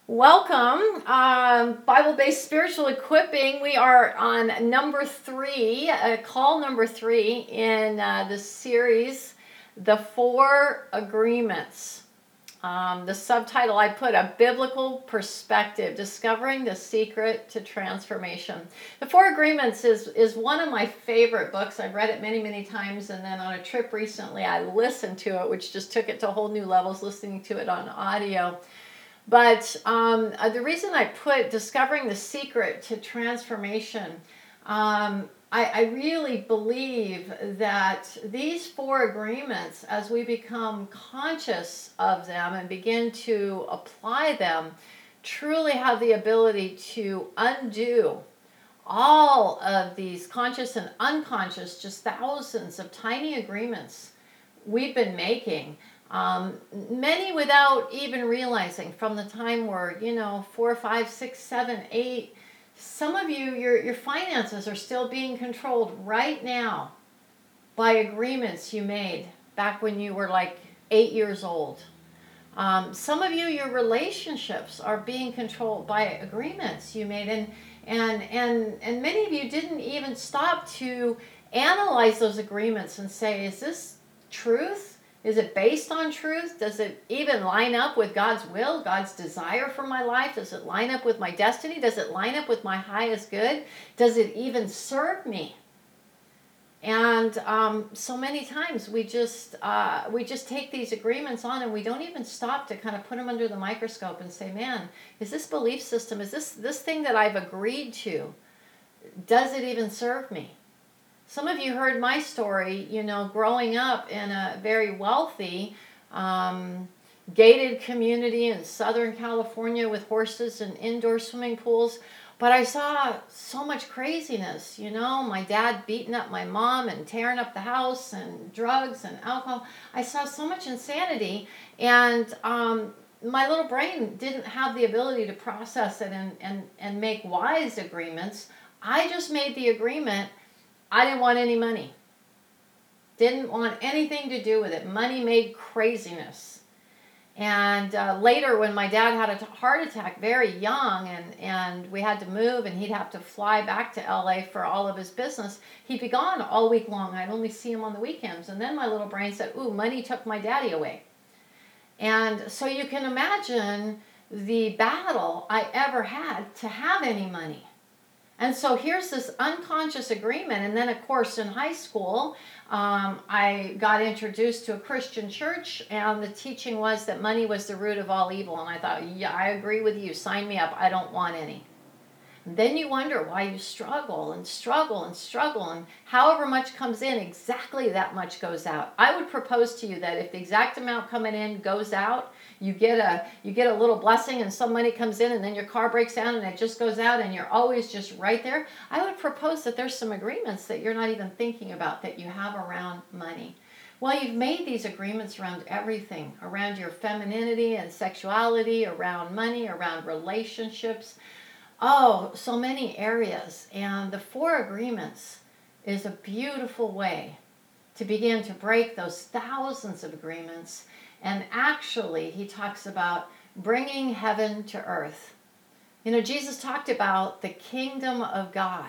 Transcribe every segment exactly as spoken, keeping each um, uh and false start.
Welcome, um, Bible-based spiritual equipping. We are on number three, uh, call number three in uh, the series, The Four Agreements. Um, the subtitle I put, A Biblical Perspective, Discovering the Secret to Transformation. The Four Agreements is, is one of my favorite books. I've read it many, many times, and then on a trip recently I listened to it, which just took it to whole new levels, listening to it on audio. But um, uh, the reason I put Discovering the Secret to Transformation, um, I, I really believe that these four agreements, as we become conscious of them and begin to apply them, truly have the ability to undo all of these conscious and unconscious, just thousands of tiny agreements we've been making. Um, many without even realizing, from the time we're, you know, four, five, six, seven, eight. Some of you, your, your finances are still being controlled right now by agreements you made back when you were like eight years old. Um, some of you, your relationships are being controlled by agreements you made, and and and and many of you didn't even stop to analyze those agreements and say, is this truth? Is it based on truth? Does it even line up with God's will, God's desire for my life? Does it line up with my destiny? Does it line up with my highest good? Does it even serve me? And um, so many times we just uh, we just take these agreements on, and we don't even stop to kind of put them under the microscope and say, man, is this belief system, is this this thing that I've agreed to, does it even serve me? Some of you heard my story, you know, growing up in a very wealthy, um, gated community in Southern California with horses and indoor swimming pools. But I saw so much craziness, you know, my dad beating up my mom and tearing up the house and drugs and alcohol. I saw so much insanity, and um, my little brain didn't have the ability to process it and, and, and make wise agreements. I just made the agreement. I didn't want any money. Didn't want anything to do with it. Money made craziness. And uh, later, when my dad had a heart attack very young, and, and we had to move, and he'd have to fly back to L A for all of his business, he'd be gone all week long. I'd only see him on the weekends. And then my little brain said, ooh, money took my daddy away. And so you can imagine the battle I ever had to have any money. And so here's this unconscious agreement. And then, of course, in high school, um, I got introduced to a Christian church, and the teaching was that money was the root of all evil. And I thought, yeah, I agree with you. Sign me up. I don't want any. And then you wonder why you struggle and struggle and struggle, and however much comes in, exactly that much goes out. I would propose to you that if the exact amount coming in goes out, you get a you get a little blessing, and some money comes in, and then your car breaks down and it just goes out, and you're always just right there. I would propose that there's some agreements that you're not even thinking about that you have around money. Well, you've made these agreements around everything, around your femininity and sexuality, around money, around relationships. Oh, so many areas. And the Four Agreements is a beautiful way to begin to break those thousands of agreements. And actually, he talks about bringing heaven to earth. You know, Jesus talked about the kingdom of God,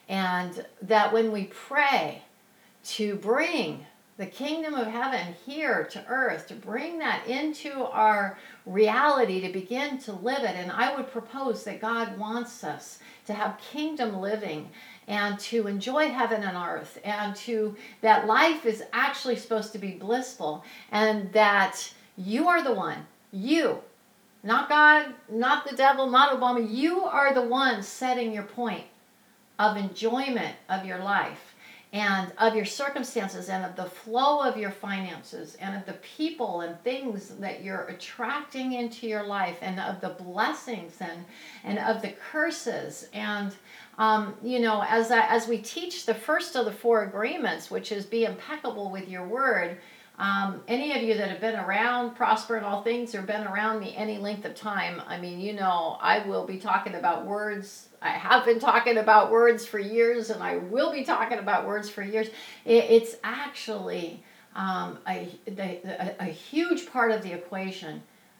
and that when we pray to bring the kingdom of heaven here to earth, to bring that into our reality, to begin to live it. And I would propose that God wants us to have kingdom living and to enjoy heaven and earth, and to that life is actually supposed to be blissful, and that you are the one, you, not God, not the devil, not Obama, you are the one setting your point of enjoyment of your life, and of your circumstances, and of the flow of your finances, and of the people and things that you're attracting into your life, and of the blessings and and of the curses. And um, you know, as I, as we teach the first of the four agreements, which is be impeccable with your word. Um, any of you that have been around Prosper in All Things, or been around me any length of time, I mean, you know, I will be talking about words. I have been talking about words for years, and I will be talking about words for years. It, it's actually um, a, the, a, a huge part of the equation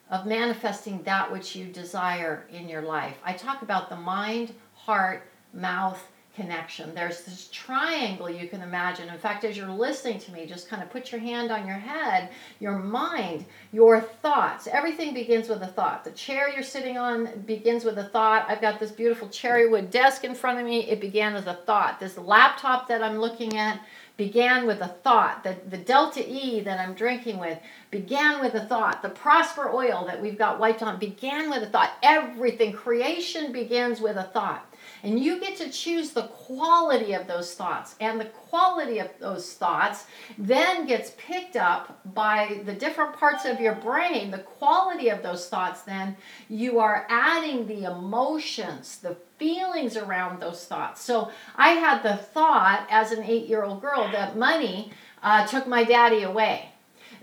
of manifesting that which you desire in your life. I talk about the mind, heart, mouth connection. There's this triangle you can imagine. In fact, as you're listening to me, just kind of put your hand on your head, your mind, your thoughts. Everything begins with a thought. The chair you're sitting on begins with a thought. I've got this beautiful cherry wood desk in front of me. It began as a thought. This laptop that I'm looking at began with a thought. The, the Delta E that I'm drinking with began with a thought. The Prosper oil that we've got wiped on began with a thought. Everything, creation begins with a thought. And you get to choose the quality of those thoughts. And the quality of those thoughts then gets picked up by the different parts of your brain. The quality of those thoughts, then, you are adding the emotions, the feelings around those thoughts. So I had the thought as an eight-year-old girl that money uh, took my daddy away.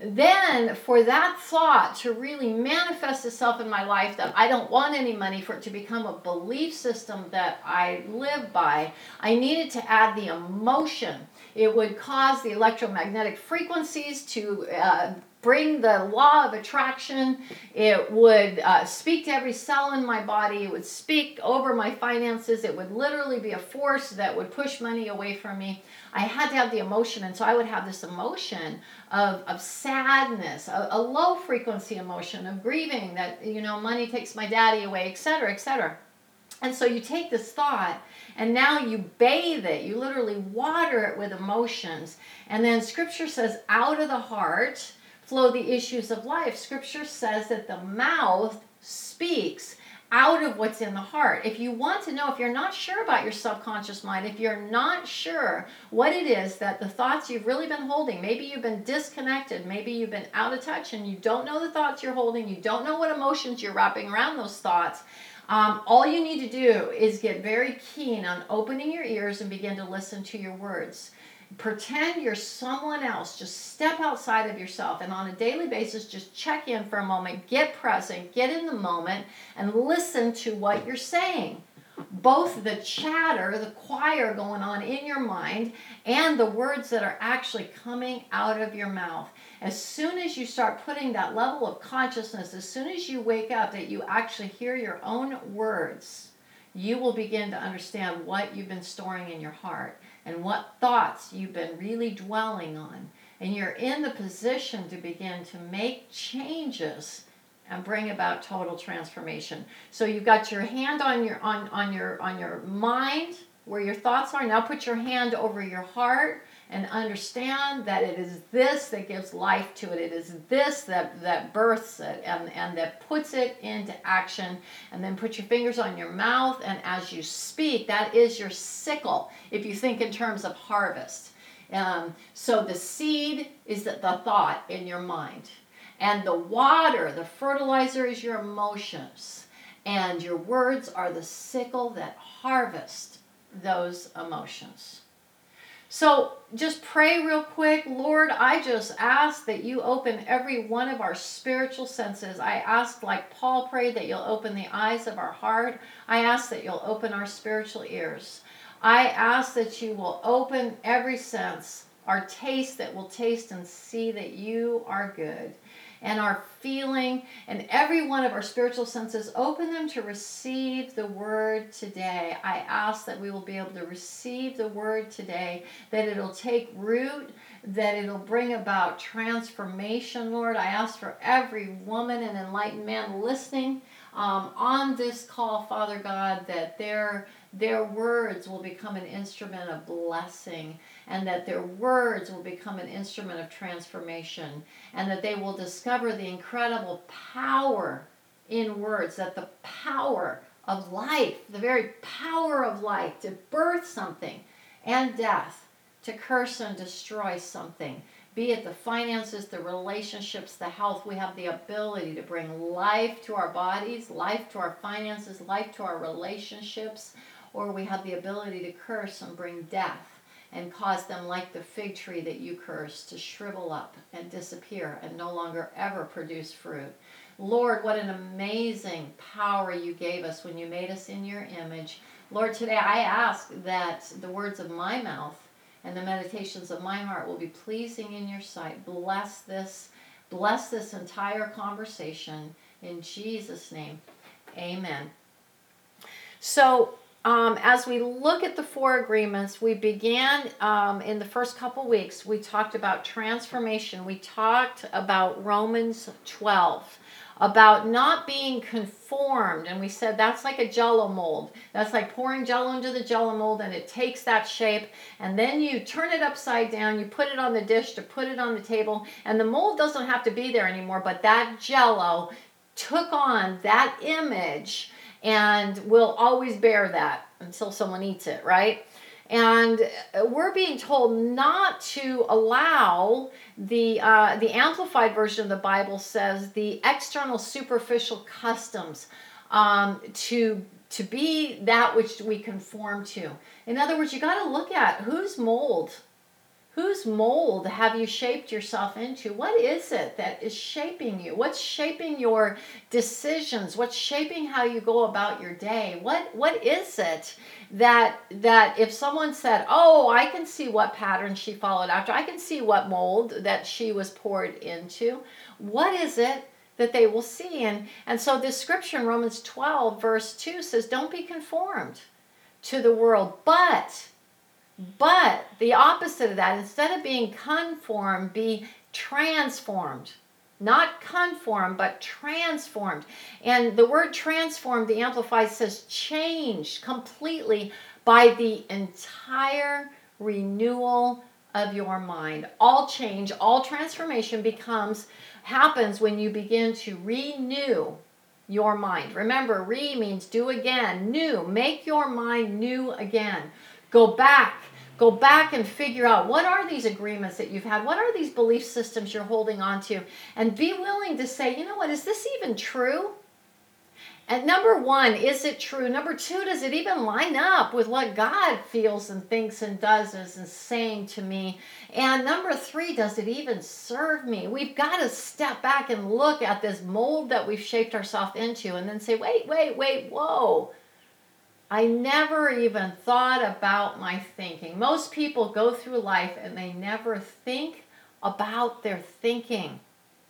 Then for that thought to really manifest itself in my life, that I don't want any money, for it to become a belief system that I live by, I needed to add the emotion. It would cause the electromagnetic frequencies to uh, bring the law of attraction. It would uh, speak to every cell in my body. It would speak over my finances. It would literally be a force that would push money away from me. I had to have the emotion, and so I would have this emotion of, of sadness, a, a low frequency emotion of grieving that, you know, money takes my daddy away, et cetera, et cetera. And so you take this thought and now you bathe it. You literally water it with emotions. And then Scripture says, out of the heart flow the issues of life. Scripture says that the mouth speaks out of what's in the heart. If you want to know, if you're not sure about your subconscious mind, if you're not sure what it is that the thoughts you've really been holding, maybe you've been disconnected, maybe you've been out of touch and you don't know the thoughts you're holding, you don't know what emotions you're wrapping around those thoughts, um, all you need to do is get very keen on opening your ears and begin to listen to your words. Pretend you're someone else. Just step outside of yourself, and on a daily basis, just check in for a moment, get present, get in the moment, and listen to what you're saying. Both the chatter, the choir going on in your mind, and the words that are actually coming out of your mouth. As soon as you start putting that level of consciousness, as soon as you wake up that you actually hear your own words, you will begin to understand what you've been storing in your heart and what thoughts you've been really dwelling on. And you're in the position to begin to make changes and bring about total transformation. So you've got your hand on your on, on your on your mind where your thoughts are. Now put your hand over your heart and understand that it is this that gives life to it. It is this that, that births it and, and that puts it into action. And then put your fingers on your mouth, and as you speak, that is your sickle, if you think in terms of harvest. Um, so the seed is the, the thought in your mind. And the water, the fertilizer, is your emotions. And your words are the sickle that harvest those emotions. So just pray real quick. Lord, I just ask that you open every one of our spiritual senses. I ask, like Paul prayed, that you'll open the eyes of our heart. I ask that you'll open our spiritual ears. I ask that you will open every sense, our taste, that will taste and see that you are good. And our feeling, and every one of our spiritual senses, open them to receive the word today. I ask that we will be able to receive the word today, that it'll take root, that it'll bring about transformation, Lord. I ask for every woman and enlightened man listening um, on this call, Father God, that their their words will become an instrument of blessing, and that their words will become an instrument of transformation, and that they will discover the incredible power in words, that the power of life, the very power of life to birth something, and death, to curse and destroy something, be it the finances, the relationships, the health. We have the ability to bring life to our bodies, life to our finances, life to our relationships, or we have the ability to curse and bring death and cause them, like the fig tree that you cursed, to shrivel up and disappear and no longer ever produce fruit. Lord, what an amazing power you gave us when you made us in your image. Lord, today I ask that the words of my mouth and the meditations of my heart will be pleasing in your sight. Bless this, bless this entire conversation. In Jesus' name, amen. So, um, as we look at the four agreements, we began um, in the first couple weeks, we talked about transformation. We talked about Romans twelve, about not being conformed. And we said that's like a jello mold. That's like pouring jello into the jello mold, and it takes that shape. And then you turn it upside down, you put it on the dish to put it on the table. And the mold doesn't have to be there anymore, but that jello took on that image and will always bear that until someone eats it, right? And we're being told not to allow the uh, the Amplified Version of the Bible says the external superficial customs um, to to be that which we conform to. In other words, you got to look at whose mold, whose mold have you shaped yourself into? What is it that is shaping you? What's shaping your decisions? What's shaping how you go about your day? What what is it that that if someone said, "Oh, I can see what pattern she followed after. I can see what mold that she was poured into." What is it that they will see? And and so this scripture in Romans twelve verse two says, "Don't be conformed to the world, but But the opposite of that, instead of being conformed, be transformed." Not conformed, but transformed. And the word transformed, the Amplified says changed completely by the entire renewal of your mind. All change, all transformation becomes, happens when you begin to renew your mind. Remember, re means do again, new. Make your mind new again. Go back. Go back and figure out what are these agreements that you've had? What are these belief systems you're holding on to? And be willing to say, you know what, is this even true? And number one, is it true? Number two, does it even line up with what God feels and thinks and does and saying to me? And number three, does it even serve me? We've got to step back and look at this mold that we've shaped ourselves into and then say, wait, wait, wait, whoa. I never even thought about my thinking. Most people go through life and they never think about their thinking.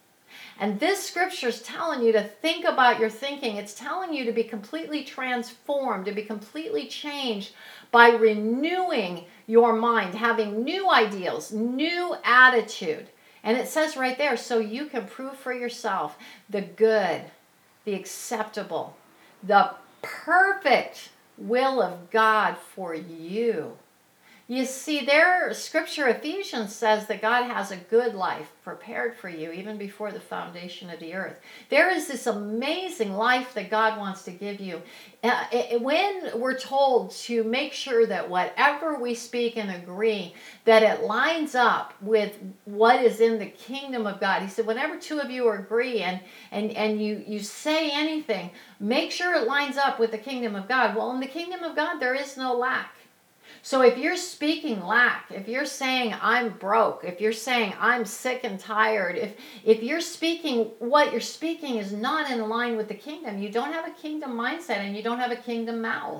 And this scripture is telling you to think about your thinking. It's telling you to be completely transformed, to be completely changed by renewing your mind, having new ideals, new attitude. And it says right there, so you can prove for yourself the good, the acceptable, the perfect will of God for you. You see, their scripture, Ephesians, says that God has a good life prepared for you even before the foundation of the earth. There is this amazing life that God wants to give you. Uh, it, when we're told to make sure that whatever we speak and agree, that it lines up with what is in the kingdom of God. He said, whenever two of you agree and, and, and you, you say anything, make sure it lines up with the kingdom of God. Well, in the kingdom of God, there is no lack. So if you're speaking lack, if you're saying I'm broke, if you're saying I'm sick and tired, if if you're speaking, what you're speaking is not in line with the kingdom, you don't have a kingdom mindset and you don't have a kingdom mouth.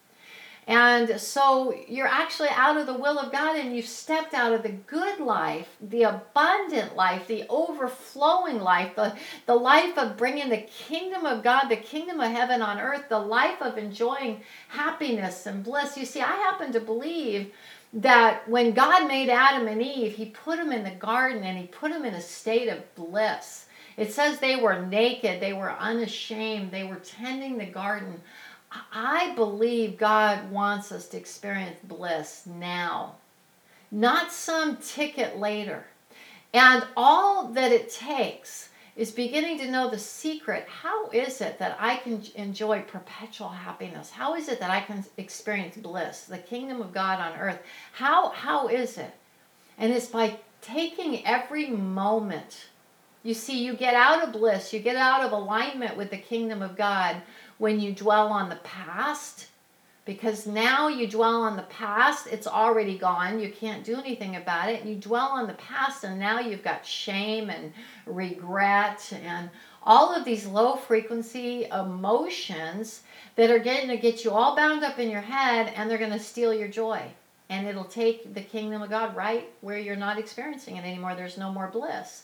And so you're actually out of the will of God and you've stepped out of the good life, the abundant life, the overflowing life, the, the life of bringing the kingdom of God, the kingdom of heaven on earth, the life of enjoying happiness and bliss. You see, I happen to believe that when God made Adam and Eve, he put them in the garden and he put them in a state of bliss. It says they were naked, they were unashamed, they were tending the garden. I believe God wants us to experience bliss now, not some ticket later. And all that it takes is beginning to know the secret. How is it that I can enjoy perpetual happiness? How is it that I can experience bliss, the kingdom of God on earth? How, how is it? And it's by taking every moment. You see, you get out of bliss, you get out of alignment with the kingdom of God when you dwell on the past, because now you dwell on the past, it's already gone, you can't do anything about it. You dwell on the past and now you've got shame and regret and all of these low frequency emotions that are going to get you all bound up in your head, and they're going to steal your joy. And it'll take the kingdom of God right where you're not experiencing it anymore. There's no more bliss.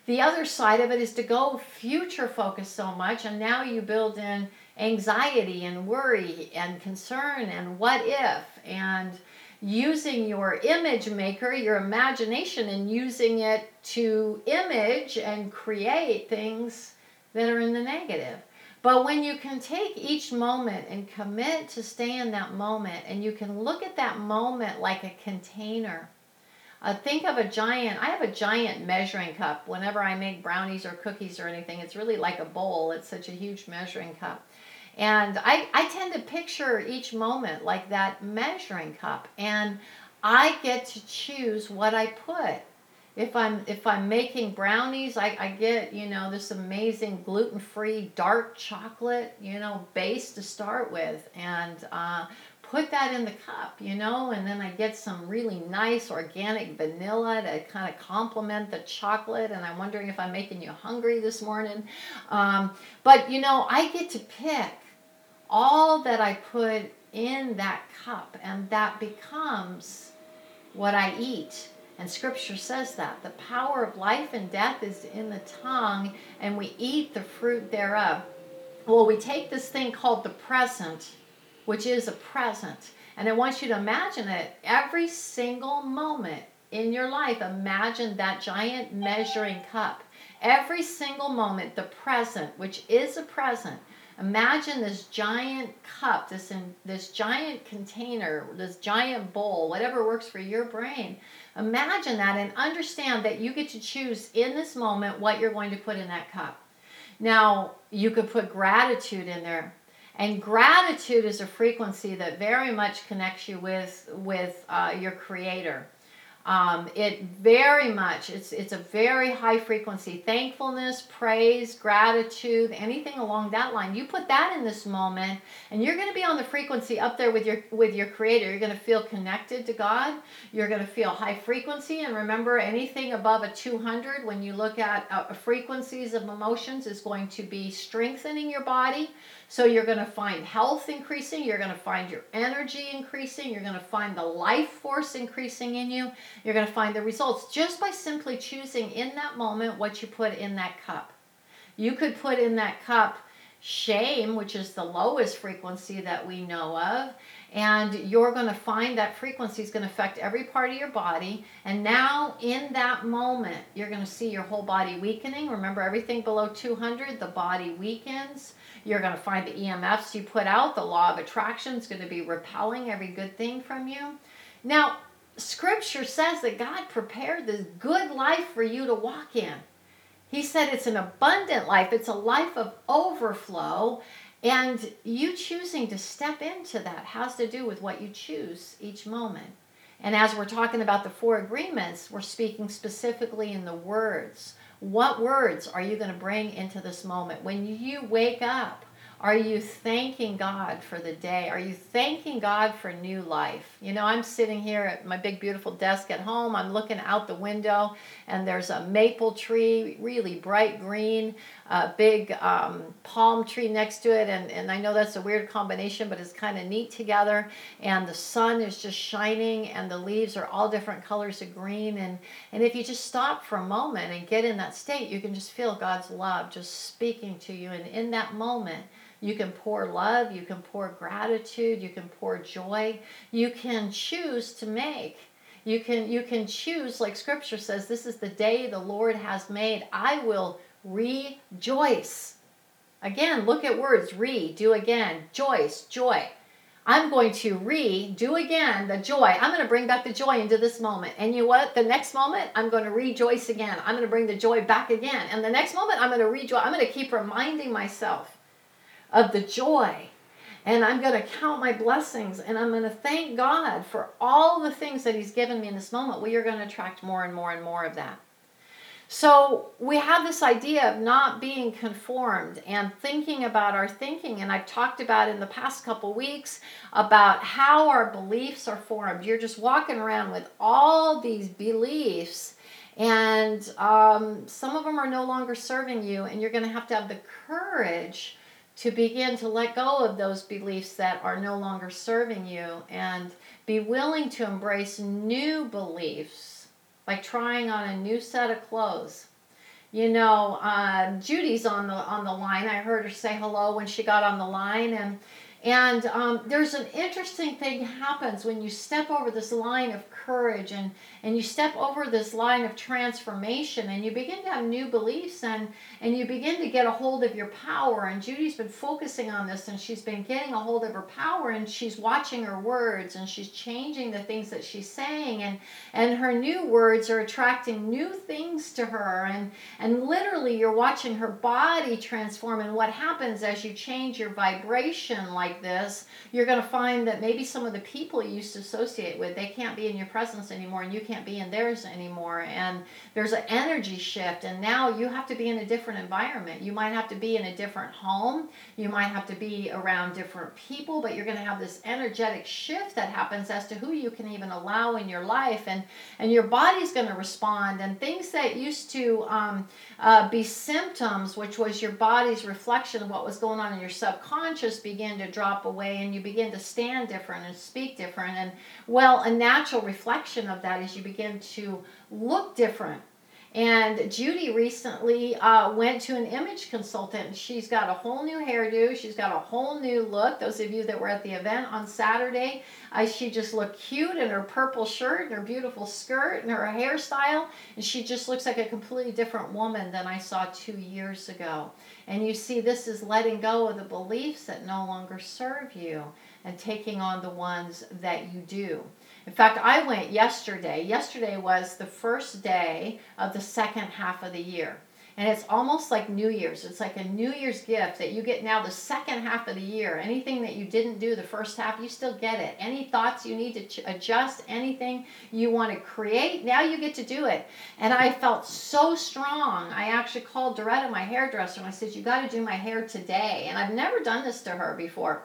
The other side of it is to go future focus so much, and now you build in anxiety and worry and concern and what if, and using your image maker, your imagination, and using it to image and create things that are in the negative. But when you can take each moment and commit to stay in that moment, and you can look at that moment like a container. Uh, think of a giant, I have a giant measuring cup. Whenever I make brownies or cookies or anything, it's really like a bowl. It's such a huge measuring cup. And I, I tend to picture each moment like that measuring cup. And I get to choose what I put. If I'm if I'm making brownies, I, I get, you know, this amazing gluten-free dark chocolate, you know, base to start with. And uh, put that in the cup, you know, and then I get some really nice organic vanilla to kind of complement the chocolate. And I'm wondering if I'm making you hungry this morning. Um, but, you know, I get to pick all that I put in that cup, and that becomes what I eat. And Scripture says that the power of life and death is in the tongue, and we eat the fruit thereof. Well, we take this thing called the present, which is a present, and I want you to imagine it every single moment in your life. Imagine that giant measuring cup. Every single moment, the present, which is a present. Imagine this giant cup, this in, this giant container, this giant bowl, whatever works for your brain. Imagine that and understand that you get to choose in this moment what you're going to put in that cup. Now, you could put gratitude in there. And gratitude is a frequency that very much connects you with, with uh, your Creator. Um, it very much, it's it's a very high frequency. Thankfulness, praise, gratitude, anything along that line. You put that in this moment, and you're going to be on the frequency up there with your with your Creator. You're going to feel connected to God. You're going to feel high frequency. And remember, anything above a two hundred, when you look at uh, frequencies of emotions, is going to be strengthening your body. So you're going to find health increasing. You're going to find your energy increasing. You're going to find the life force increasing in you. You're going to find the results just by simply choosing in that moment what you put in that cup. You could put in that cup shame, which is the lowest frequency that we know of, and you're going to find that frequency is going to affect every part of your body. And now in that moment, you're going to see your whole body weakening. Remember, everything below two hundred, the body weakens. You're going to find the E M Fs you put out. The law of attraction is going to be repelling every good thing from you. Now, Scripture says that God prepared this good life for you to walk in. He said it's an abundant life. It's a life of overflow. And you choosing to step into that has to do with what you choose each moment. And as we're talking about the four agreements, we're speaking specifically in the words. What words are you going to bring into this moment? When you wake up, are you thanking God for the day? Are you thanking God for new life? You know, I'm sitting here at my big, beautiful desk at home. I'm looking out the window, and there's a maple tree, really bright green, a big um, palm tree next to it. And, and I know that's a weird combination, but it's kind of neat together. And the sun is just shining, and the leaves are all different colors of green. And, and if you just stop for a moment and get in that state, you can just feel God's love just speaking to you. And in that moment, you can pour love, you can pour gratitude, you can pour joy. You can choose to make. You can you can choose, like Scripture says, this is the day the Lord has made. I will rejoice. Again, look at words. Re, do again. Joyce, joy. I'm going to re, do again the joy. I'm going to bring back the joy into this moment. And you know what? The next moment, I'm going to rejoice again. I'm going to bring the joy back again. And the next moment, I'm going to rejoice. I'm going to keep reminding myself of the joy, and I'm going to count my blessings, and I'm going to thank God for all the things that He's given me in this moment. We are going to attract more and more and more of that. So we have this idea of not being conformed and thinking about our thinking, and I've talked about in the past couple weeks about how our beliefs are formed. You're just walking around with all these beliefs, and um, some of them are no longer serving you, and you're going to have to have the courage to begin to let go of those beliefs that are no longer serving you and be willing to embrace new beliefs, like trying on a new set of clothes. You know, uh, Judy's on the on the line. I heard her say hello when she got on the line, and and um, there's an interesting thing happens when you step over this line of courage, and and you step over this line of transformation, and you begin to have new beliefs, and and you begin to get a hold of your power. And Judy's been focusing on this, and she's been getting a hold of her power, and she's watching her words, and she's changing the things that she's saying, and and her new words are attracting new things to her, and and literally you're watching her body transform. And what happens as you change your vibration like this, you're going to find that maybe some of the people you used to associate with, they can't be in your presence anymore, and you can't be in theirs anymore, and there's an energy shift, and now you have to be in a different environment. You might have to be in a different home, you might have to be around different people, but you're going to have this energetic shift that happens as to who you can even allow in your life, and and your body's going to respond, and things that used to um, uh, be symptoms, which was your body's reflection of what was going on in your subconscious, begin to drop away, and you begin to stand different and speak different. And well, a natural reflection of that is you begin to look different. And Judy recently uh, went to an image consultant, and she's got a whole new hairdo. She's got a whole new look. Those of you that were at the event on Saturday, uh, she just looked cute in her purple shirt and her beautiful skirt and her hairstyle. And she just looks like a completely different woman than I saw two years ago. And you see, this is letting go of the beliefs that no longer serve you and taking on the ones that you do. In fact, I went yesterday. Yesterday was the first day of the second half of the year. And it's almost like New Year's. It's like a New Year's gift that you get now the second half of the year. Anything that you didn't do the first half, you still get it. Any thoughts you need to ch- adjust, anything you want to create, now you get to do it. And I felt so strong. I actually called Doretta, my hairdresser, and I said, you got to do my hair today. And I've never done this to her before.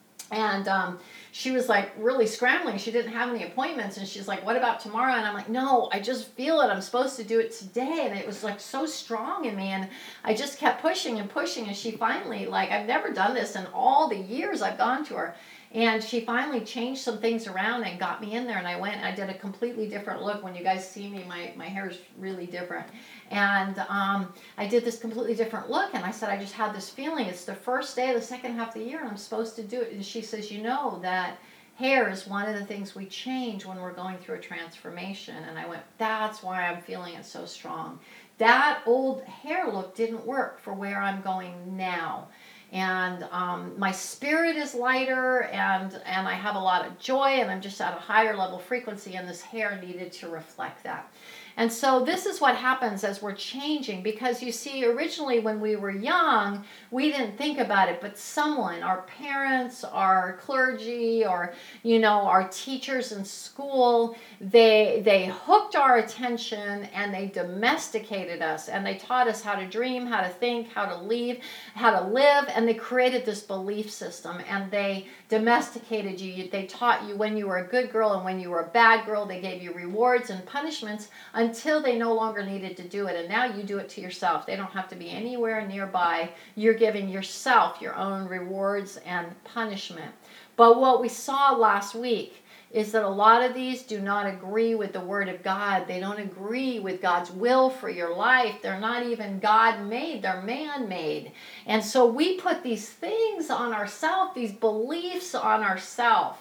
And um, she was like really scrambling. She didn't have any appointments. And she's like, what about tomorrow? And I'm like, no, I just feel it. I'm supposed to do it today. And it was like so strong in me. And I just kept pushing and pushing. And she finally, like, I've never done this in all the years I've gone to her. And she finally changed some things around and got me in there. And I went and I did a completely different look. When you guys see me, my, my hair is really different. And um, I did this completely different look. And I said, I just had this feeling. It's the first day of the second half of the year, and I'm supposed to do it. And she says, you know that hair is one of the things we change when we're going through a transformation. And I went, that's why I'm feeling it so strong. That old hair look didn't work for where I'm going now. And um, my spirit is lighter, and, and I have a lot of joy, and I'm just at a higher level frequency, and this hair needed to reflect that. And so this is what happens as we're changing, because you see, originally when we were young, we didn't think about it, but someone, our parents, our clergy, or, you know, our teachers in school, they, they hooked our attention and they domesticated us, and they taught us how to dream, how to think, how to leave, how to live, and they created this belief system, and they domesticated you. They taught you when you were a good girl and when you were a bad girl. They gave you rewards and punishments until they no longer needed to do it. And now you do it to yourself. They don't have to be anywhere nearby. You're giving yourself your own rewards and punishment. But what we saw last week is that a lot of these do not agree with the Word of God. They don't agree with God's will for your life. They're not even God-made. They're man-made. And so we put these things on ourselves, these beliefs on ourselves.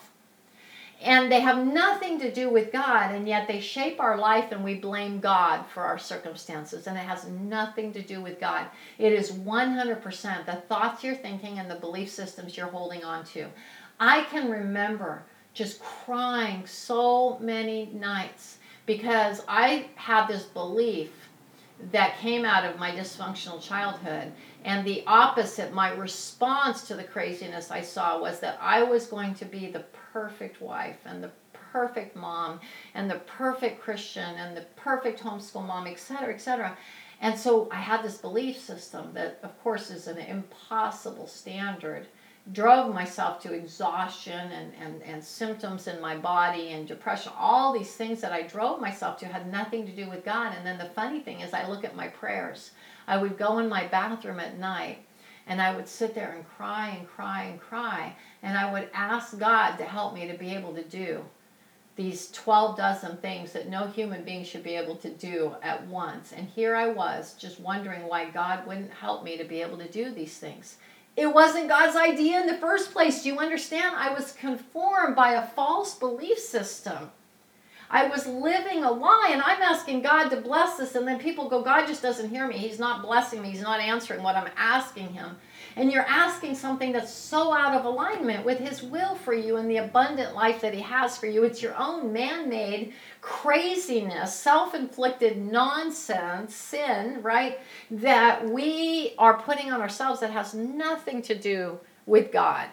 And they have nothing to do with God, and yet they shape our life, and we blame God for our circumstances. And it has nothing to do with God. It is one hundred percent the thoughts you're thinking and the belief systems you're holding on to. I can remember just crying so many nights because I had this belief that came out of my dysfunctional childhood. And the opposite, my response to the craziness I saw, was that I was going to be the perfect wife and the perfect mom and the perfect Christian and the perfect homeschool mom, et cetera, et cetera. And so I had this belief system that, of course, is an impossible standard. Drove myself to exhaustion and, and, and symptoms in my body and depression. All these things that I drove myself to had nothing to do with God. And then the funny thing is, I look at my prayers. I would go in my bathroom at night and I would sit there and cry and cry and cry. And I would ask God to help me to be able to do these twelve dozen things that no human being should be able to do at once. And here I was just wondering why God wouldn't help me to be able to do these things. It wasn't God's idea in the first place. Do you understand? I was conformed by a false belief system. I was living a lie, and I'm asking God to bless this, and then people go, God just doesn't hear me. He's not blessing me. He's not answering what I'm asking him. And you're asking something that's so out of alignment with his will for you and the abundant life that he has for you. It's your own man-made craziness, self-inflicted nonsense, sin, right, that we are putting on ourselves that has nothing to do with God.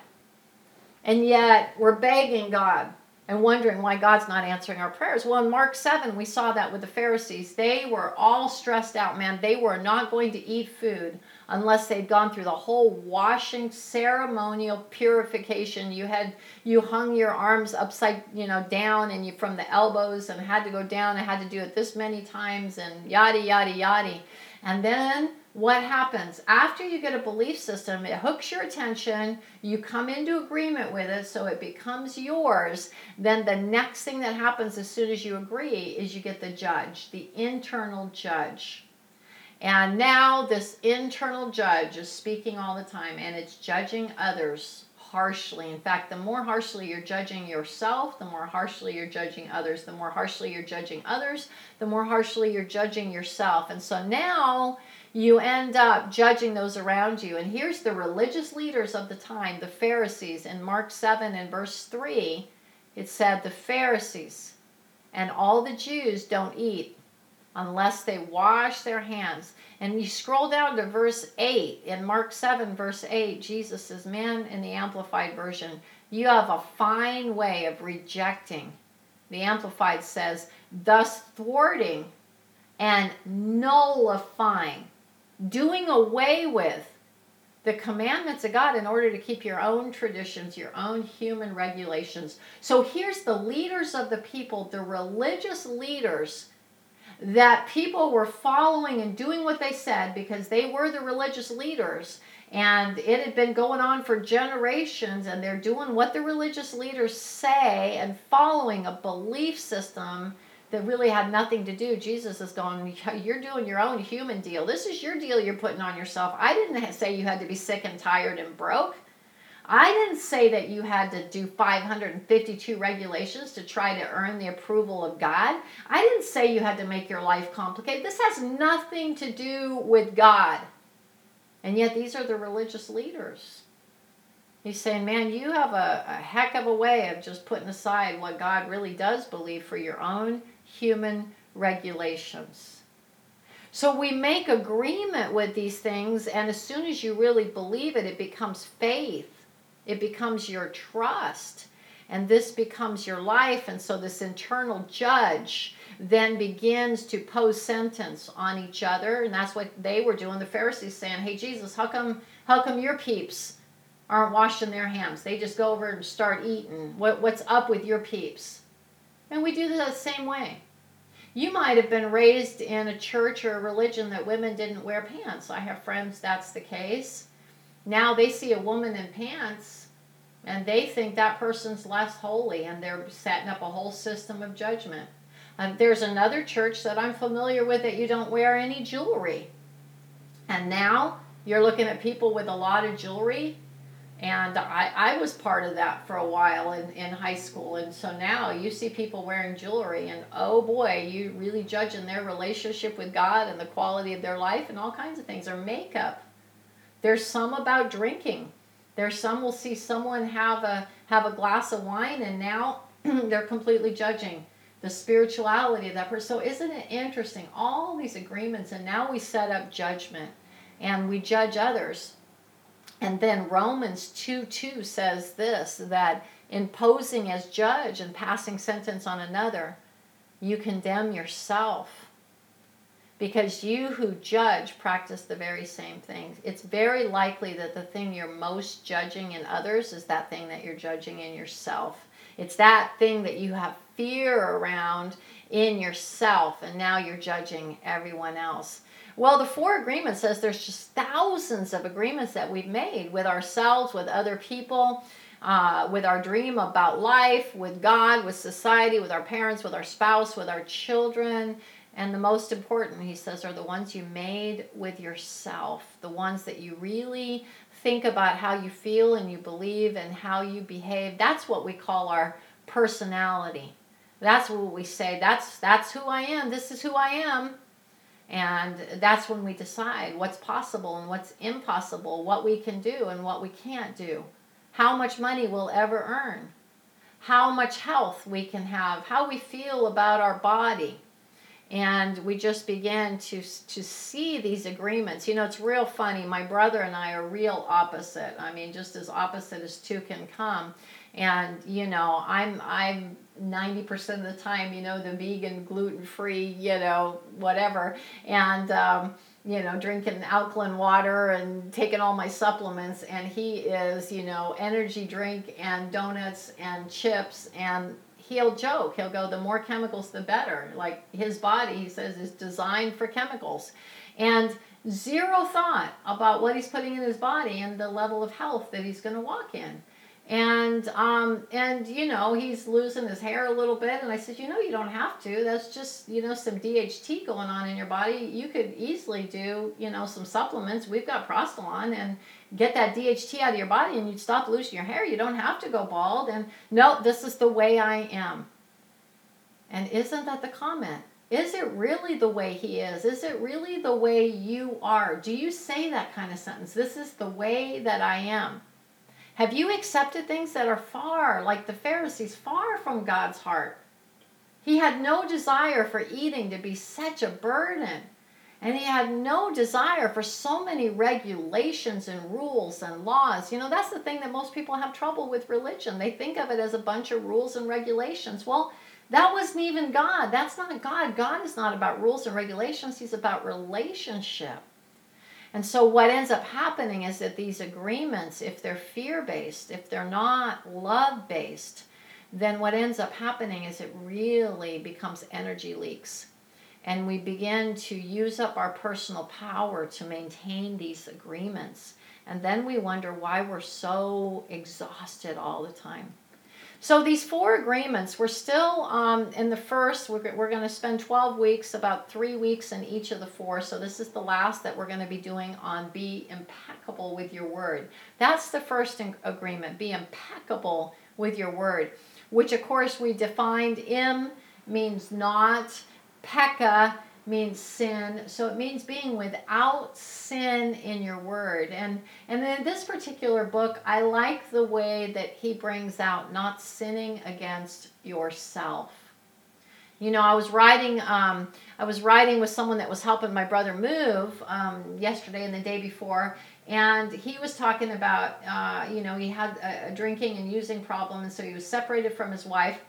And yet we're begging God and wondering why God's not answering our prayers. Well, in Mark seven, we saw that with the Pharisees. They were all stressed out, man. They were not going to eat food unless they'd gone through the whole washing, ceremonial purification. You had, you hung your arms upside, you know, down and you from the elbows and had to go down and had to do it this many times and yada, yada, yada. And then what happens? After you get a belief system, it hooks your attention, you come into agreement with it, so it becomes yours. Then the next thing that happens as soon as you agree is you get the judge, the internal judge. And now this internal judge is speaking all the time, and it's judging others harshly. In fact, the more harshly you're judging yourself, the more harshly you're judging others. The more harshly you're judging others, the more harshly you're judging yourself. And so now you end up judging those around you. And here's the religious leaders of the time, the Pharisees. In Mark seven and verse three, it said the Pharisees and all the Jews don't eat unless they wash their hands. And you scroll down to verse eight. In Mark seven, verse eight, Jesus says, man, in the Amplified Version, you have a fine way of rejecting. The Amplified says, thus thwarting and nullifying, doing away with the commandments of God in order to keep your own traditions, your own human regulations. So here's the leaders of the people, the religious leaders that people were following and doing what they said because they were the religious leaders, and it had been going on for generations, and they're doing what the religious leaders say and following a belief system that really had nothing to do. Jesus is going, you're doing your own human deal. This is your deal you're putting on yourself. I didn't say you had to be sick and tired and broke. I didn't say that you had to do five hundred fifty-two regulations to try to earn the approval of God. I didn't say you had to make your life complicated. This has nothing to do with God. And yet these are the religious leaders. He's saying, man, you have a, a heck of a way of just putting aside what God really does believe for your own human regulations. So we make agreement with these things, and as soon as you really believe it, it becomes faith. It becomes your trust, and this becomes your life. And so this internal judge then begins to pose sentence on each other, and that's what they were doing. The Pharisees saying, hey, Jesus, how come, how come your peeps aren't washing their hands? They just go over and start eating. What, what's up with your peeps? And we do that the same way. You might have been raised in a church or a religion that women didn't wear pants. I have friends that's the case. Now they see a woman in pants and they think that person's less holy, and they're setting up a whole system of judgment. Um, there's another church that I'm familiar with that you don't wear any jewelry. And now you're looking at people with a lot of jewelry. And I, I was part of that for a while in, in high school. And so now you see people wearing jewelry, and oh boy, you really judging their relationship with God and the quality of their life and all kinds of things. Or makeup. There's some about drinking. There's some will see someone have a have a glass of wine, and now they're completely judging the spirituality of that person. So isn't it interesting? All these agreements, and now we set up judgment and we judge others. And then Romans two two says this, that in posing as judge and passing sentence on another, you condemn yourself. Because you who judge practice the very same things. It's very likely that the thing you're most judging in others is that thing that you're judging in yourself. It's that thing that you have fear around in yourself, and now you're judging everyone else. Well, the four agreements says there's just thousands of agreements that we've made with ourselves, with other people, uh, with our dream about life, with God, with society, with our parents, with our spouse, with our children. And the most important, he says, are the ones you made with yourself, the ones that you really think about how you feel and you believe and how you behave. That's what we call our personality. That's what we say. That's that's who I am. This is who I am. And that's when we decide what's possible and what's impossible, what we can do and what we can't do, how much money we'll ever earn, how much health we can have, how we feel about our body. And we just begin to to see these agreements. You know, it's real funny. My brother and I are real opposite. I mean, just as opposite as two can come. And, you know, I'm I'm ninety percent of the time, you know, the vegan, gluten-free, you know, whatever. And, um, you know, drinking alkaline water and taking all my supplements. And he is, you know, energy drink and donuts and chips. And he'll joke. He'll go, the more chemicals, the better. Like his body, he says, is designed for chemicals. And zero thought about what he's putting in his body and the level of health that he's going to walk in. And, um, and, you know, he's losing his hair a little bit. And I said, you know, you don't have to. That's just, you know, some D H T going on in your body. You could easily do, you know, some supplements. We've got Prostolon, and get that D H T out of your body and you'd stop losing your hair. You don't have to go bald. And no, this is the way I am. And isn't that the comment? Is it really the way he is? Is it really the way you are? Do you say that kind of sentence? This is the way that I am. Have you accepted things that are far, like the Pharisees, far from God's heart? He had no desire for eating to be such a burden. And he had no desire for so many regulations and rules and laws. You know, that's the thing that most people have trouble with religion. They think of it as a bunch of rules and regulations. Well, that wasn't even God. That's not God. God is not about rules and regulations. He's about relationship. And so what ends up happening is that these agreements, if they're fear-based, if they're not love-based, then what ends up happening is it really becomes energy leaks. And we begin to use up our personal power to maintain these agreements. And then we wonder why we're so exhausted all the time. So these four agreements, we're still um, in the first, we're, we're going to spend twelve weeks, about three weeks in each of the four. So this is the last that we're going to be doing on be impeccable with your word. That's the first in- agreement, be impeccable with your word, which of course we defined. Im means not, pekka means sin, so it means being without sin in your word. And and in this particular book, I like the way that he brings out not sinning against yourself. You know, I was riding, um, I was riding with someone that was helping my brother move um, yesterday and the day before, and he was talking about, uh, you know, he had a, a drinking and using problem, and so he was separated from his wife.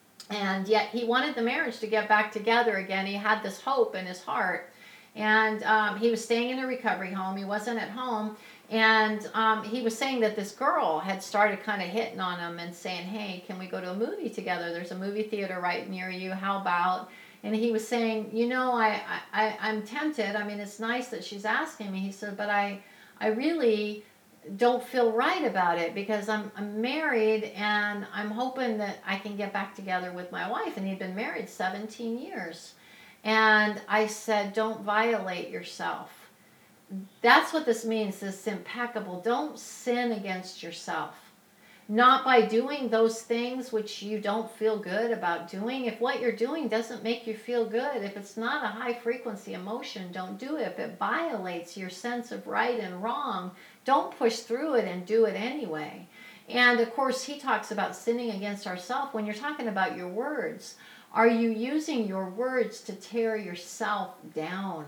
And yet he wanted the marriage to get back together again. He had this hope in his heart. And um, he was staying in a recovery home. He wasn't at home. And um, he was saying that this girl had started kind of hitting on him and saying, hey, can we go to a movie together? There's a movie theater right near you. How about? And he was saying, you know, I, I, I'm tempted. I mean, it's nice that she's asking me. He said, but I, I really don't feel right about it because I'm, I'm married and I'm hoping that I can get back together with my wife. And he'd been married seventeen years. And I said, don't violate yourself. That's what this means, this impeccable. Don't sin against yourself. Not by doing those things which you don't feel good about doing. If what you're doing doesn't make you feel good, if it's not a high frequency emotion, don't do it. If it violates your sense of right and wrong, don't push through it and do it anyway. And of course, he talks about sinning against ourselves. When you're talking about your words, are you using your words to tear yourself down?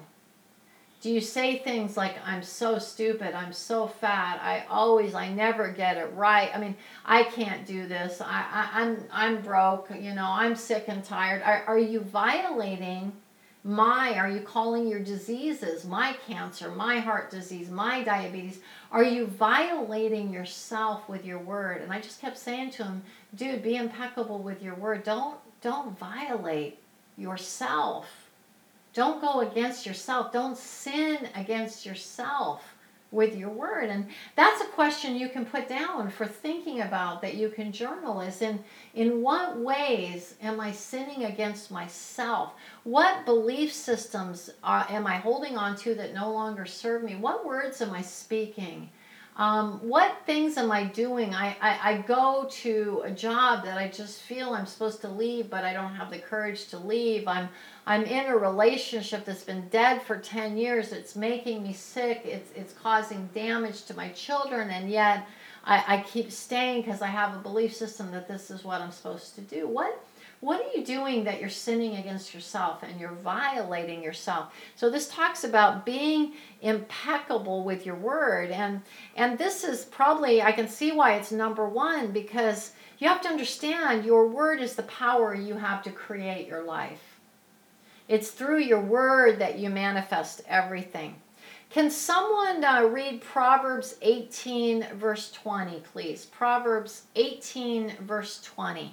Do you say things like, I'm so stupid, I'm so fat, I always, I never get it right. I mean, I can't do this, I, I, I'm I'm broke, you know, I'm sick and tired. Are, are you violating my, are you calling your diseases, my cancer, my heart disease, my diabetes? Are you violating yourself with your word? And I just kept saying to him, dude, be impeccable with your word. Don't, don't violate yourself. Don't go against yourself. Don't sin against yourself with your word. And that's a question you can put down for thinking about, that you can journal, is in in what ways am I sinning against myself? What belief systems are, am I holding on to that no longer serve me? What words am I speaking? Um, what things am I doing? I, I, I go to a job that I just feel I'm supposed to leave, but I don't have the courage to leave. I'm I'm in a relationship that's been dead for ten years. It's making me sick. It's it's causing damage to my children, and yet I, I keep staying because I have a belief system that this is what I'm supposed to do. What what are you doing that you're sinning against yourself and you're violating yourself? So this talks about being impeccable with your word, and and this is probably, I can see why it's number one, because you have to understand your word is the power you have to create your life. It's through your word that you manifest everything. Can someone uh, read Proverbs eighteen verse twenty, please? Proverbs eighteen verse twenty.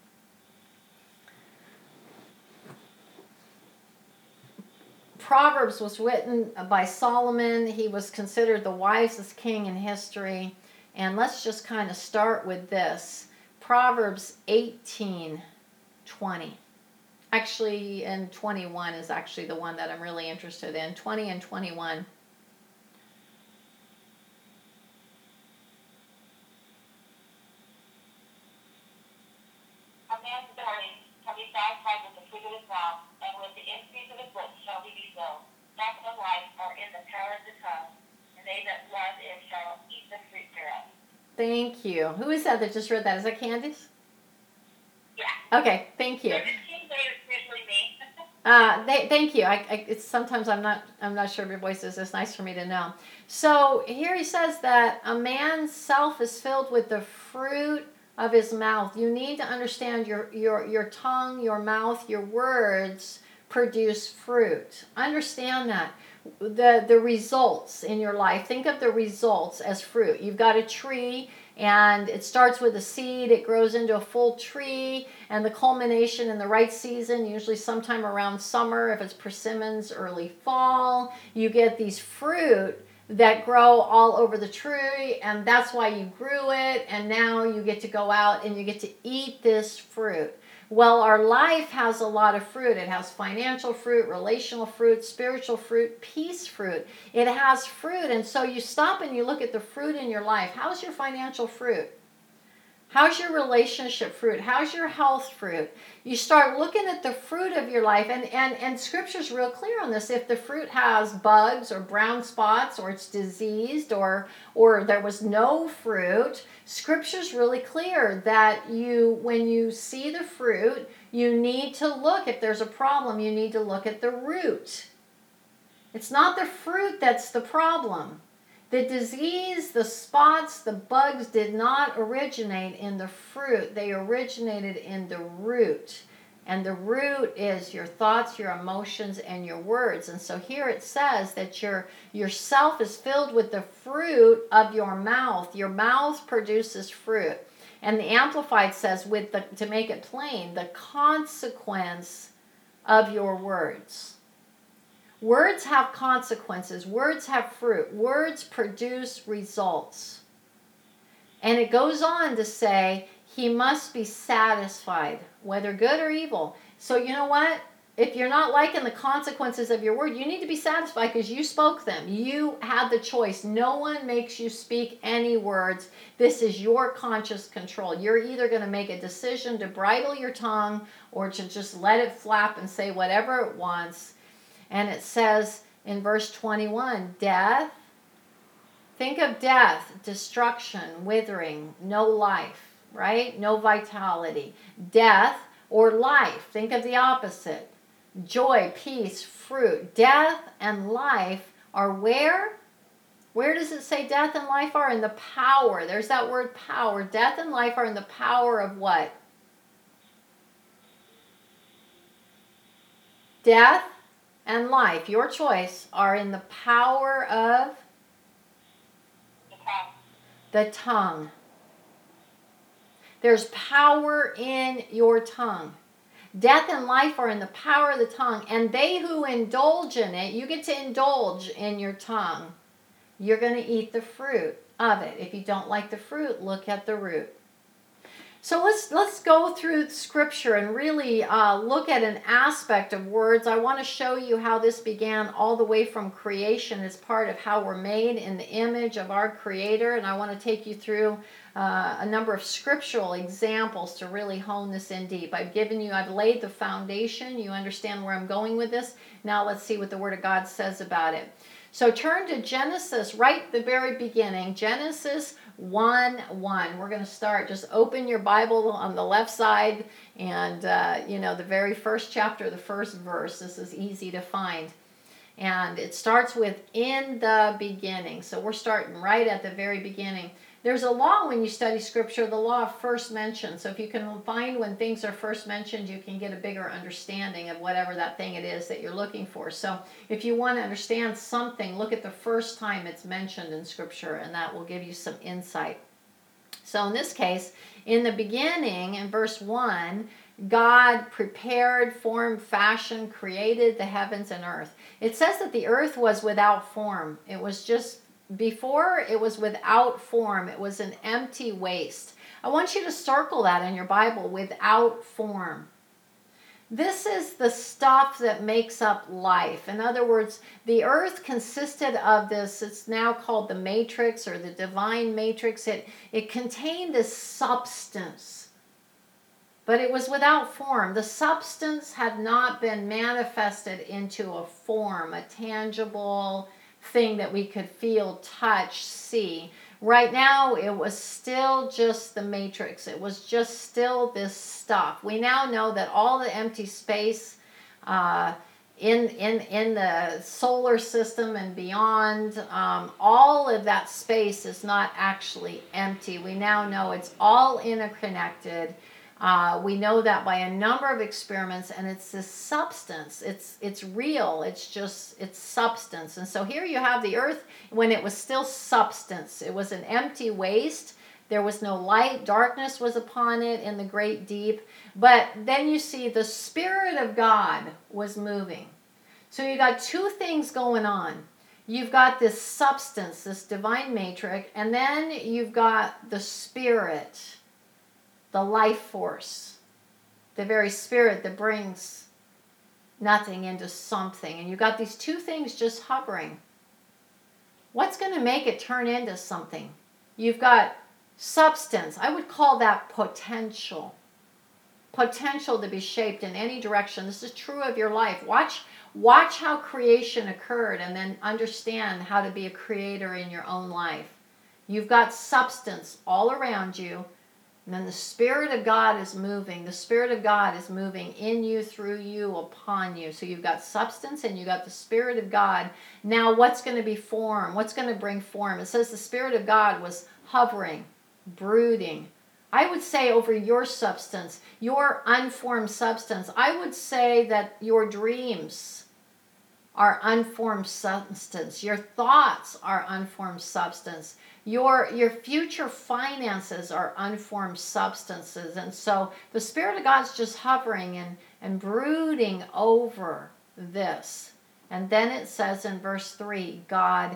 Proverbs was written by Solomon. He was considered the wisest king in history. And let's just kind of start with this. Proverbs eighteen twenty. Actually, and twenty-one is actually the one that I'm really interested in. twenty and twenty-one. A man's belly shall be satisfied with the fruit of his mouth, and with the increase of his lips shall he be filled. Death and life are in the power of the tongue, and they that love it shall eat the fruit thereof. Thank you. Who is that that just read that? Is that Candace? Yeah. Okay, thank you. If it's King David, it's usually me. Uh, they, thank you. I, I, it's sometimes I'm not I'm not sure of your voices. It's nice for me to know. So here he says that a man's self is filled with the fruit of his mouth. You need to understand your your your tongue, your mouth, your words produce fruit. Understand that. The the results in your life. Think of the results as fruit. You've got a tree, and it starts with a seed, it grows into a full tree, and the culmination in the right season, usually sometime around summer, if it's persimmons, early fall, you get these fruit that grow all over the tree, and that's why you grew it, and now you get to go out and you get to eat this fruit. Well, our life has a lot of fruit. It has financial fruit, relational fruit, spiritual fruit, peace fruit. It has fruit. And so you stop and you look at the fruit in your life. How's your financial fruit? How's your relationship fruit? How's your health fruit? You start looking at the fruit of your life, and, and, and Scripture's real clear on this. If the fruit has bugs or brown spots, or it's diseased, or or there was no fruit, Scripture's really clear that you, when you see the fruit, you need to look. If there's a problem, you need to look at the root. It's not the fruit that's the problem. The disease, the spots, the bugs did not originate in the fruit. They originated in the root. And the root is your thoughts, your emotions, and your words. And so here it says that your yourself is filled with the fruit of your mouth. Your mouth produces fruit. And the Amplified says, with the, to make it plain, the consequence of your words. Words have consequences. Words have fruit. Words produce results. And it goes on to say, he must be satisfied, whether good or evil. So you know what? If you're not liking the consequences of your word, you need to be satisfied because you spoke them. You had the choice. No one makes you speak any words. This is your conscious control. You're either going to make a decision to bridle your tongue or to just let it flap and say whatever it wants. And it says in verse twenty-one, death. Think of death, destruction, withering, no life, right? No vitality. Death or life. Think of the opposite. Joy, peace, fruit. Death and life are where? Where does it say death and life are? In the power. There's that word power. Death and life are in the power of what? Death and life, your choice, are in the power of the tongue. There's power in your tongue. Death and life are in the power of the tongue, and they who indulge in it, you get to indulge in your tongue. You're going to eat the fruit of it. If you don't like the fruit, look at the root. So let's let's go through Scripture and really uh, look at an aspect of words. I want to show you how this began all the way from creation as part of how we're made in the image of our Creator. And I want to take you through uh, a number of scriptural examples to really hone this in deep. I've given you, I've laid the foundation. You understand where I'm going with this. Now let's see what the Word of God says about it. So turn to Genesis, right at the very beginning. Genesis one one. We're going to start. Just open your Bible on the left side and, uh, you know, the very first chapter, the first verse. This is easy to find. And it starts with in the beginning. So we're starting right at the very beginning. There's a law when you study Scripture, the law of first mention. So if you can find when things are first mentioned, you can get a bigger understanding of whatever that thing it is that you're looking for. So if you want to understand something, look at the first time it's mentioned in Scripture, and that will give you some insight. So in this case, in the beginning, in verse one, God prepared, formed, fashioned, created the heavens and earth. It says that the earth was without form. It was just Before, it was without form. It was an empty waste. I want you to circle that in your Bible, without form. This is the stuff that makes up life. In other words, the earth consisted of this, it's now called the matrix or the divine matrix. It, it contained this substance, but it was without form. The substance had not been manifested into a form, a tangible thing that we could feel, touch, see. Right now, it was still just the matrix. It was just still this stuff. We now know that all the empty space uh, in, in, in the solar system and beyond, um, all of that space is not actually empty. We now know it's all interconnected. Uh, we know that by a number of experiments, and it's this substance. It's it's real. It's just, it's substance. And so here you have the earth when it was still substance. It was an empty waste. There was no light. Darkness was upon it in the great deep. But then you see the Spirit of God was moving. So you got two things going on. You've got this substance, this divine matrix, and then you've got the Spirit, the life force, the very Spirit that brings nothing into something. And you've got these two things just hovering. What's going to make it turn into something? You've got substance. I would call that potential. Potential to be shaped in any direction. This is true of your life. Watch, watch how creation occurred and then understand how to be a creator in your own life. You've got substance all around you. And then the Spirit of God is moving. The Spirit of God is moving in you, through you, upon you. So you've got substance and you've got the Spirit of God. Now what's going to be form? What's going to bring form? It says the Spirit of God was hovering, brooding. I would say over your substance, your unformed substance, I would say that your dreams are unformed substance. Your thoughts are unformed substance. Your, your future finances are unformed substances. And so the Spirit of God's just hovering and, and brooding over this. And then it says in verse three, God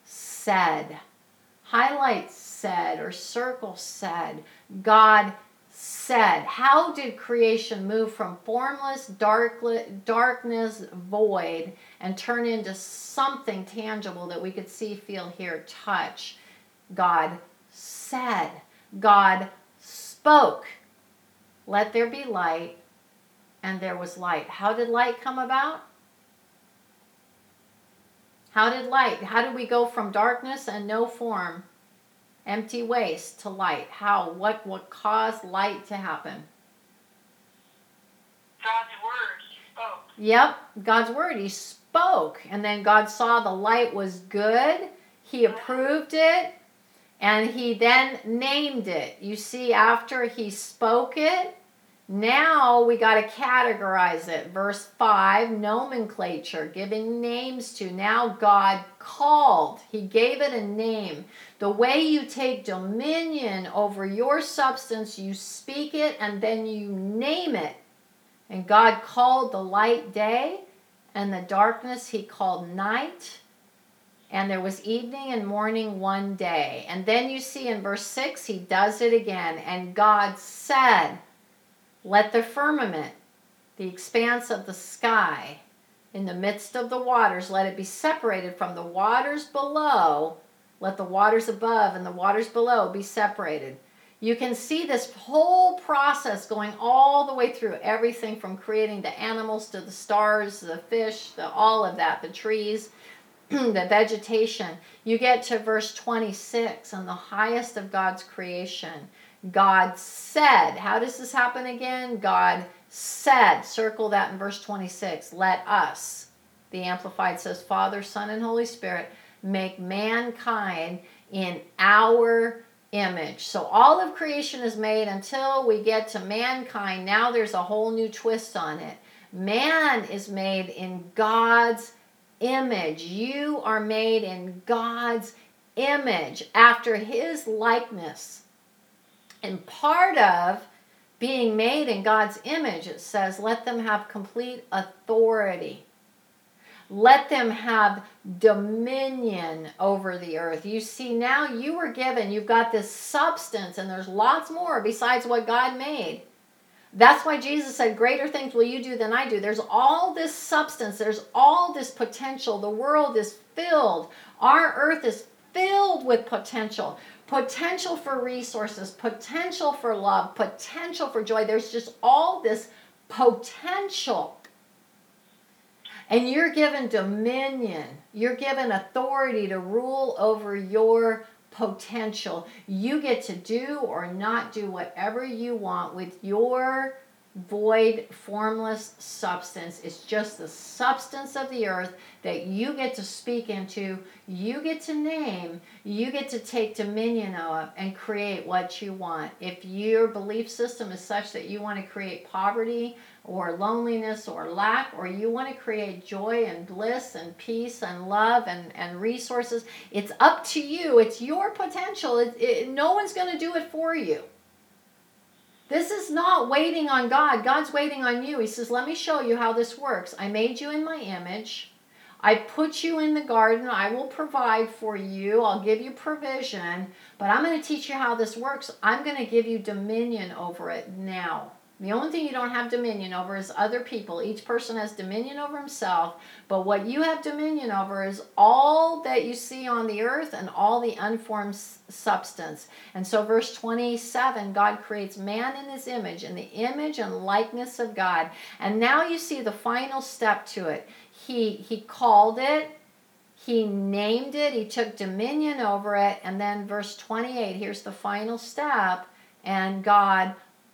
said. Highlight said or circle said. God said. How did creation move from formless dark, darkness, void, and turn into something tangible that we could see, feel, hear, touch? God said. God spoke. Let there be light, and there was light. How did light come about? How did light, how did we go from darkness and no form, empty waste, to light? How? What, what caused light to happen? God's word spoke. Yep, God's word. He spoke. And then God saw the light was good. He approved it. And he then named it. You see, after he spoke it, now we got to categorize it. Verse five, nomenclature, giving names to. Now God called. He gave it a name. The way you take dominion over your substance, you speak it and then you name it. And God called the light day, and the darkness he called night. And there was evening and morning one day. And then you see in verse six, he does it again. And God said, let the firmament, the expanse of the sky, in the midst of the waters, let it be separated from the waters below. Let the waters above and the waters below be separated. You can see this whole process going all the way through everything from creating the animals to the stars, the fish, the, all of that, the trees, the vegetation. You get to verse twenty-six, on the highest of God's creation. God said, how does this happen again? God said, circle that in verse twenty-six, let us, the Amplified says, Father, Son, and Holy Spirit, make mankind in our image. So all of creation is made until we get to mankind. Now there's a whole new twist on it. Man is made in God's image. You are made in God's image, after his likeness. And part of being made in God's image, it says, let them have complete authority. Let them have dominion over the earth. You see, now you were given, you've got this substance, and there's lots more besides what God made. That's why Jesus said, greater things will you do than I do. There's all this substance. There's all this potential. The world is filled. Our earth is filled with potential. Potential for resources, potential for love, potential for joy. There's just all this potential. And you're given dominion. You're given authority to rule over your potential. You get to do or not do whatever you want with your void, formless substance. It's just the substance of the earth that you get to speak into, you get to name, you get to take dominion of and create what you want. If your belief system is such that you want to create poverty or loneliness or lack, or you want to create joy and bliss and peace and love and, and resources, it's up to you. It's your potential. It, it, no one's going to do it for you. This is not waiting on God. God's waiting on you. He says, let me show you how this works. I made you in my image. I put you in the garden. I will provide for you. I'll give you provision. But I'm going to teach you how this works. I'm going to give you dominion over it now. The only thing you don't have dominion over is other people. Each person has dominion over himself. But what you have dominion over is all that you see on the earth and all the unformed substance. And so verse twenty-seven, God creates man in his image, in the image and likeness of God. And now you see the final step to it. He, he called it. He named it. He took dominion over it. And then verse twenty-eight, here's the final step. And God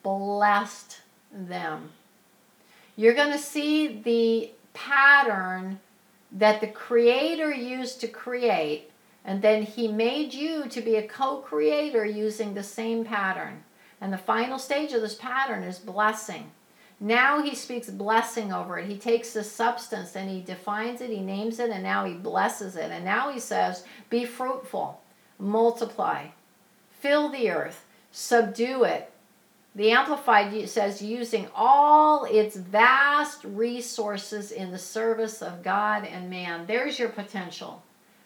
blessed them. You're going to see the pattern that the Creator used to create, and then he made you to be a co-creator using the same pattern. And the final stage of this pattern is blessing. Now he speaks blessing over it. He takes the substance and he defines it, he names it, and now he blesses it. And now he says, be fruitful, multiply, fill the earth, subdue it. The Amplified says, using all its vast resources in the service of God and man. There's your potential.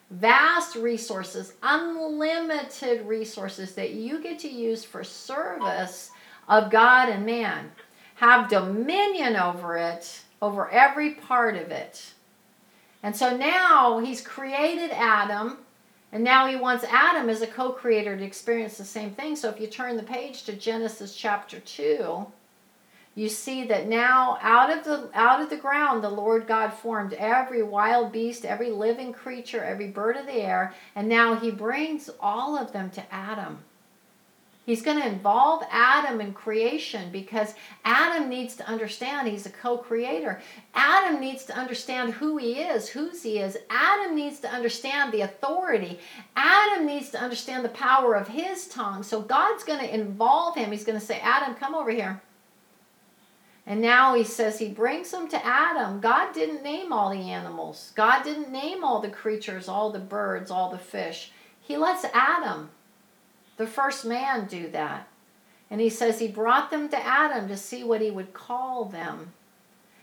Vast resources, unlimited resources that you get to use for service of God and man. Have dominion over it, over every part of it. And so now he's created Adam. And now he wants Adam as a co-creator to experience the same thing. So if you turn the page to Genesis chapter two, you see that now out of the out of the ground the Lord God formed every wild beast, every living creature, every bird of the air, and now he brings all of them to Adam. He's going to involve Adam in creation because Adam needs to understand he's a co-creator. Adam needs to understand who he is, whose he is. Adam needs to understand the authority. Adam needs to understand the power of his tongue. So God's going to involve him. He's going to say, Adam, come over here. And now he says he brings them to Adam. God didn't name all the animals. God didn't name all the creatures, all the birds, all the fish. He lets Adam, the first man, do that. And he says he brought them to Adam to see what he would call them.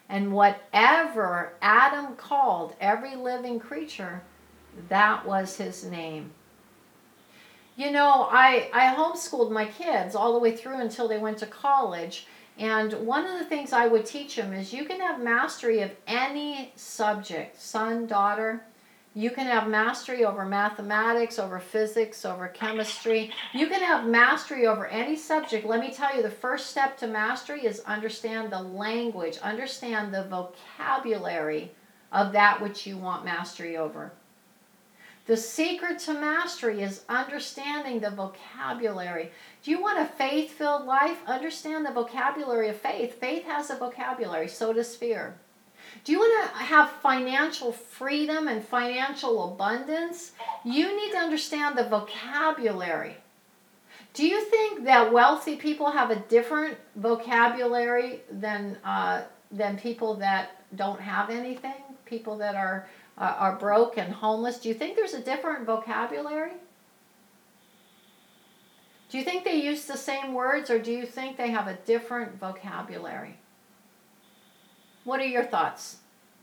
And whatever Adam called every living creature, that was his name. You know, I, I homeschooled my kids all the way through until they went to college. And one of the things I would teach them is you can have mastery of any subject, son, daughter. You can have mastery over mathematics, over physics, over chemistry. You can have mastery over any subject. Let me tell you, the first step to mastery is understand the language, understand the vocabulary of that which you want mastery over. The secret to mastery is understanding the vocabulary. Do you want a faith-filled life? Understand the vocabulary of faith. Faith has a vocabulary, so does fear. Do you want to have financial freedom and financial abundance? You need to understand the vocabulary. Do you think that wealthy people have a different vocabulary than uh, than people that don't have anything? People that are uh, are broke and homeless. Do you think there's a different vocabulary? Do you think they use the same words, or do you think they have a different vocabulary? What are your thoughts?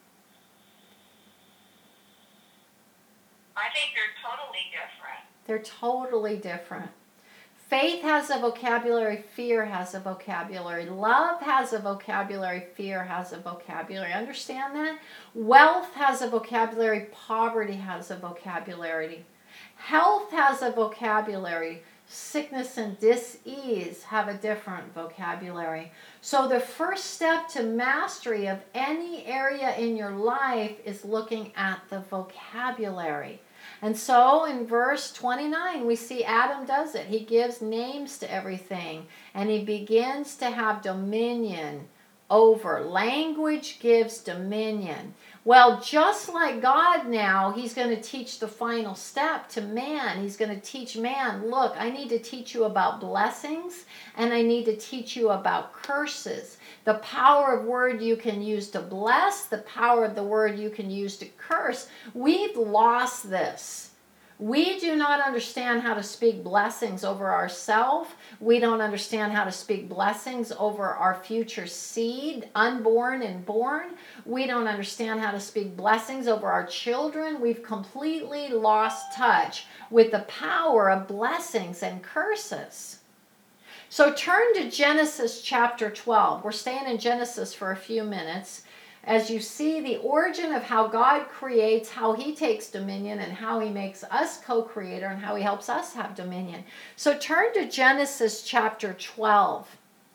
I think they're totally different. They're totally different. Faith has a vocabulary, fear has a vocabulary, love has a vocabulary, fear has a vocabulary. Understand that? Wealth has a vocabulary, poverty has a vocabulary. Health has a vocabulary. Sickness and dis-ease have a different vocabulary. So the first step to mastery of any area in your life is looking at the vocabulary. And so in verse twenty-nine, we see Adam does it. He gives names to everything, and he begins to have dominion over. Language gives dominion. Well, just like God now, he's going to teach the final step to man. He's going to teach man, look, I need to teach you about blessings, and I need to teach you about curses. The power of word you can use to bless, the power of the word you can use to curse. We've lost this. We do not understand how to speak blessings over ourselves. We don't understand how to speak blessings over our future seed, unborn and born. We don't understand how to speak blessings over our children. We've completely lost touch with the power of blessings and curses. So turn to Genesis chapter twelve. We're staying in Genesis for a few minutes as you see the origin of how God creates, how he takes dominion, and how he makes us co-creator, and how he helps us have dominion. So turn to Genesis chapter twelve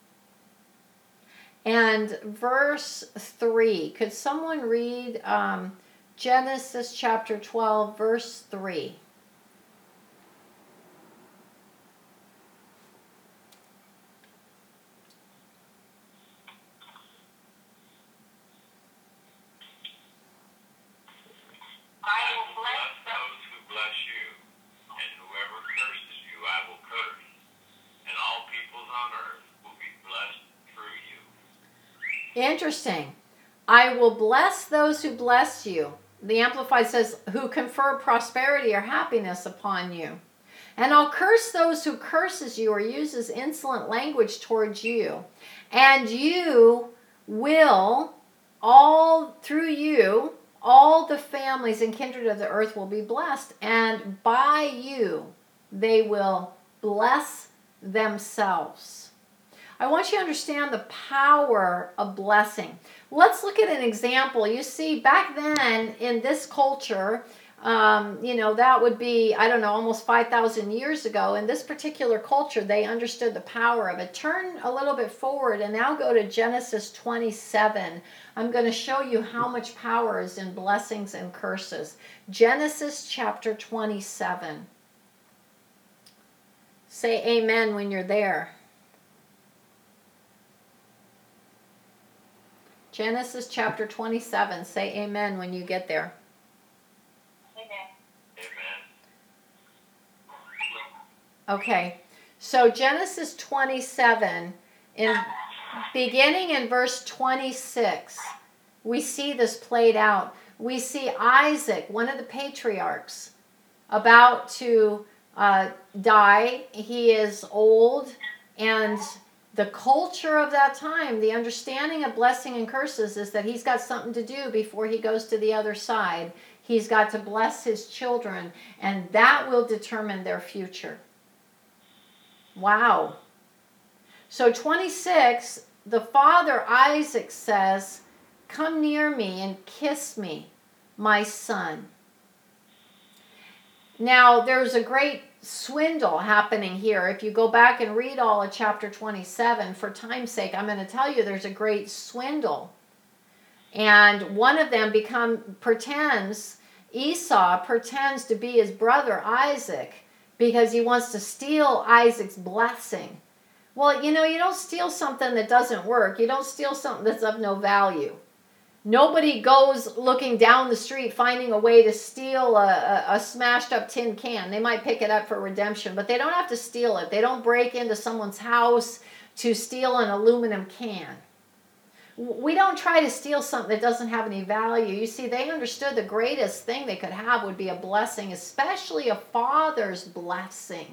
and verse three. Could someone read um, Genesis chapter twelve, verse three? I will bless those who bless you, and whoever curses you, I will curse. And all peoples on earth will be blessed through you. Interesting. I will bless those who bless you. The Amplified says, who confer prosperity or happiness upon you. And I'll curse those who curses you or uses insolent language towards you. And you will, all through you, all the families and kindred of the earth will be blessed, and by you they will bless themselves. I want you to understand the power of blessing. Let's look at an example. You see, back then in this culture, um, you know, that would be, I don't know, almost five thousand years ago. In this particular culture, they understood the power of it. Turn a little bit forward and now go to Genesis twenty-seven. I'm going to show you how much power is in blessings and curses. Genesis chapter twenty-seven. Say amen when you're there. Genesis chapter twenty-seven. Say amen when you get there. Okay, so Genesis twenty-seven, in beginning in verse twenty-six, we see this played out. We see Isaac, one of the patriarchs, about to uh, die. He is old, and the culture of that time, the understanding of blessing and curses is that he's got something to do before he goes to the other side. He's got to bless his children, and that will determine their future. Wow. So twenty-six, the father Isaac says, "Come near me and kiss me, my son." Now, there's a great swindle happening here. If you go back and read all of chapter twenty-seven, for time's sake, I'm going to tell you there's a great swindle. And one of them become pretends, Esau pretends to be his brother Isaac because he wants to steal Isaac's blessing. Well, you know, you don't steal something that doesn't work. You don't steal something that's of no value. Nobody goes looking down the street finding a way to steal a, a, a smashed up tin can. They might pick it up for redemption, but they don't have to steal it. They don't break into someone's house to steal an aluminum can. We don't try to steal something that doesn't have any value. You see, they understood the greatest thing they could have would be a blessing, especially a father's blessing.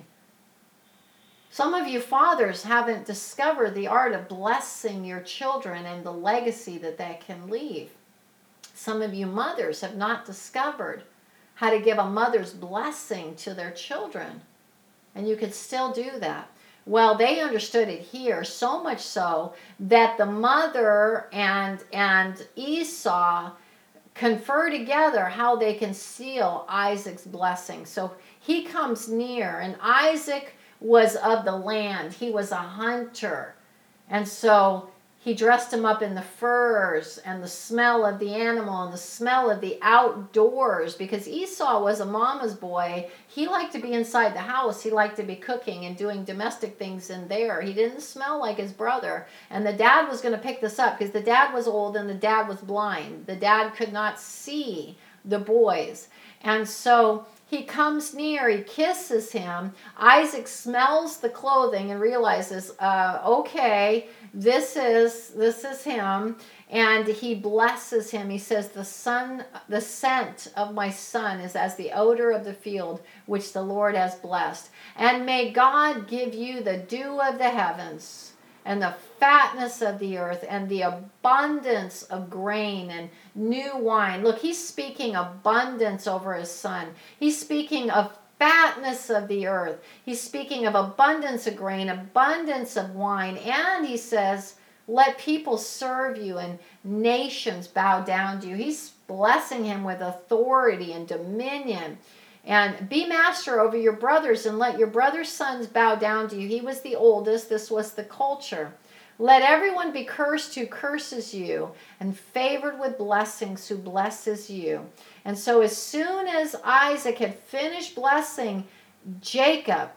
Some of you fathers haven't discovered the art of blessing your children and the legacy that that can leave. Some of you mothers have not discovered how to give a mother's blessing to their children. And you could still do that. Well, they understood it here, so much so that the mother and, and Esau confer together how they can steal Isaac's blessing. So he comes near, and Isaac was of the land. He was a hunter. And so he dressed him up in the furs and the smell of the animal and the smell of the outdoors, because Esau was a mama's boy. He liked to be inside the house. He liked to be cooking and doing domestic things in there. He didn't smell like his brother. And the dad was going to pick this up because the dad was old and the dad was blind. The dad could not see the boys. And so he comes near, he kisses him. Isaac smells the clothing and realizes, uh, okay, this is this is him. And he blesses him. He says, the son, the scent of my son is as the odor of the field, which the Lord has blessed. And may God give you the dew of the heavens, and the fatness of the earth, and the abundance of grain and new wine. Look, he's speaking abundance over his son. He's speaking of fatness of the earth. He's speaking of abundance of grain, abundance of wine. And he says, let people serve you and nations bow down to you. He's blessing him with authority and dominion. And be master over your brothers, and let your brother's sons bow down to you. He was the oldest. This was the culture. Let everyone be cursed who curses you, and favored with blessings who blesses you. And so as soon as Isaac had finished blessing Jacob,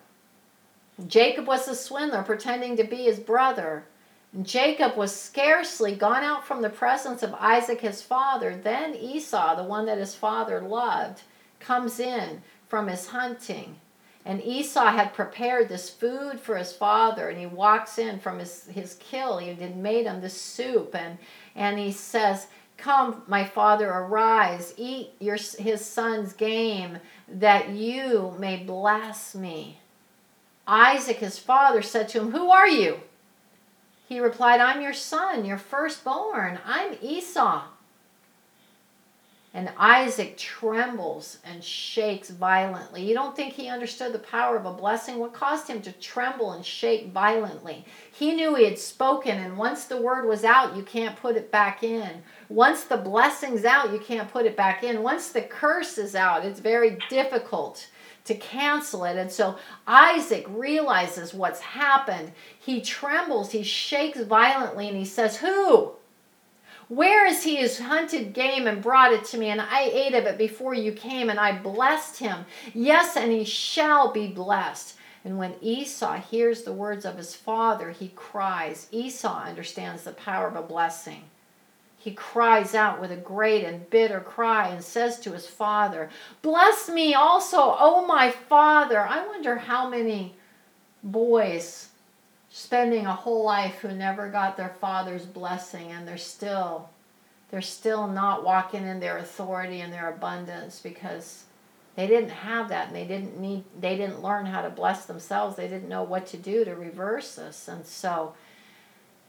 Jacob was the swindler pretending to be his brother. And Jacob was scarcely gone out from the presence of Isaac his father. Then Esau, the one that his father loved, comes in from his hunting. And Esau had prepared this food for his father, and he walks in from his, his kill. He had made him this soup, and, and he says, come, my father, arise, eat your, his son's game, that you may bless me. Isaac, his father, said to him, who are you? He replied, I'm your son, your firstborn. I'm Esau. And Isaac trembles and shakes violently. You don't think he understood the power of a blessing? What caused him to tremble and shake violently? He knew he had spoken, and once the word was out, you can't put it back in. Once the blessing's out, you can't put it back in. Once the curse is out, it's very difficult to cancel it. And so Isaac realizes what's happened. He trembles, he shakes violently, and he says, who? Where is he who's hunted game and brought it to me, and I ate of it before you came, and I blessed him? Yes, and he shall be blessed. And when Esau hears the words of his father, he cries. Esau understands the power of a blessing. He cries out with a great and bitter cry and says to his father, bless me also, O my father. I wonder how many boys spending a whole life who never got their father's blessing, and they're still they're still not walking in their authority and their abundance because they didn't have that, and they didn't need they didn't learn how to bless themselves. They didn't know what to do to reverse this. And so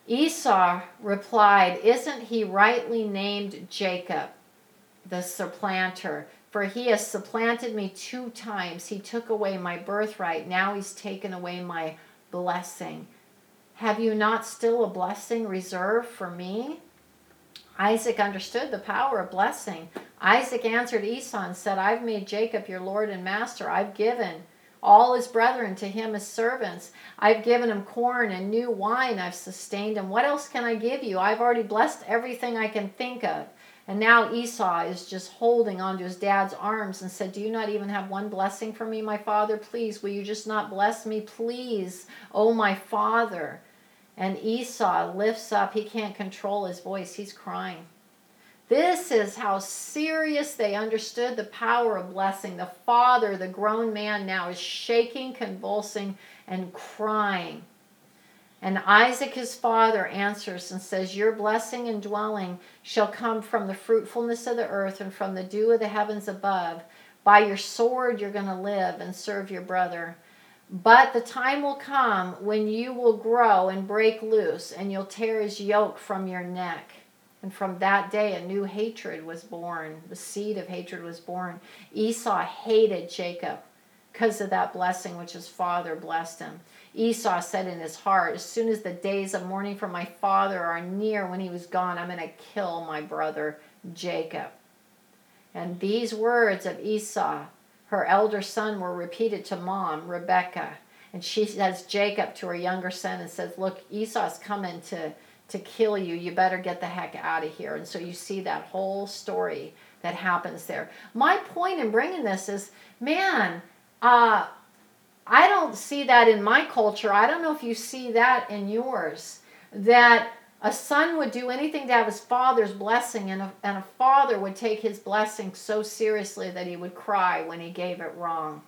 Esau replied, "Isn't he rightly named Jacob, the supplanter? For he has supplanted me two times. He took away my birthright. Now he's taken away my blessing. Have you not still a blessing reserved for me?" Isaac understood the power of blessing. Isaac answered Esau and said, "I've made Jacob your Lord and master. I've given all his brethren to him as servants. I've given him corn and new wine. I've sustained him. What else can I give you? I've already blessed everything I can think of." And now Esau is just holding onto his dad's arms and said, "Do you not even have one blessing for me, my father? Please, will you just not bless me? Please, oh my father." And Esau lifts up. He can't control his voice. He's crying. This is how serious they understood the power of blessing. The father, the grown man now, is shaking, convulsing, and crying. And Isaac, his father, answers and says, "Your blessing and dwelling shall come from the fruitfulness of the earth and from the dew of the heavens above. By your sword you're going to live and serve your brother. But the time will come when you will grow and break loose, and you'll tear his yoke from your neck." And from that day, a new hatred was born. The seed of hatred was born. Esau hated Jacob because of that blessing which his father blessed him. Esau said in his heart, "As soon as the days of mourning for my father are near, when he was gone, I'm going to kill my brother Jacob." And these words of Esau, her elder son, were repeated to mom, Rebecca. And she says Jacob to her younger son and says, "Look, Esau's coming to, to kill you. You better get the heck out of here." And so you see that whole story that happens there. My point in bringing this is, man, uh, I don't see that in my culture. I don't know if you see that in yours, that a son would do anything to have his father's blessing, and a, and a father would take his blessing so seriously that he would cry when he gave it wrong.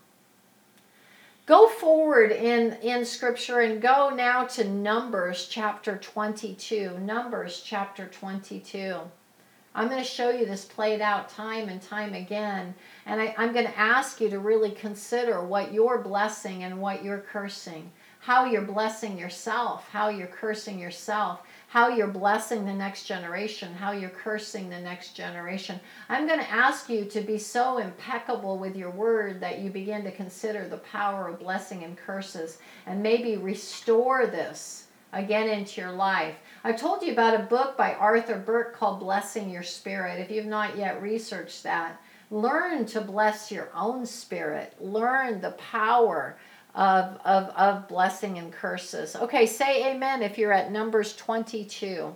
Go forward in, in Scripture and go now to Numbers chapter twenty-two. Numbers chapter twenty-two. I'm going to show you this played out time and time again. And I, I'm going to ask you to really consider what you're blessing and what you're cursing. How you're blessing yourself, how you're cursing yourself, how you're blessing the next generation, how you're cursing the next generation. I'm going to ask you to be so impeccable with your word that you begin to consider the power of blessing and curses, and maybe restore this again into your life. I told you about a book by Arthur Burk called Blessing Your Spirit. If you've not yet researched that, learn to bless your own spirit. Learn the power Of, of, of blessing and curses. Okay, say amen if you're at Numbers twenty-two.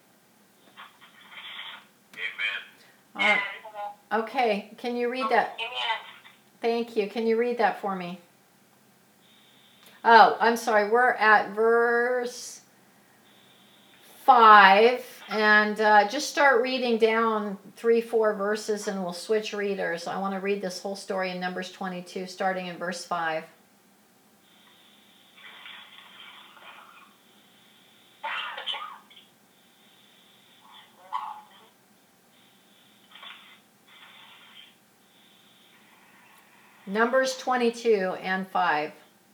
Amen. Uh, okay, can you read that? Amen. Thank you. Can you read that for me? Oh, I'm sorry. We're at verse five. And uh, just start reading down three, four verses and we'll switch readers. I want to read this whole story in Numbers twenty-two, starting in verse five. Numbers twenty-two and five.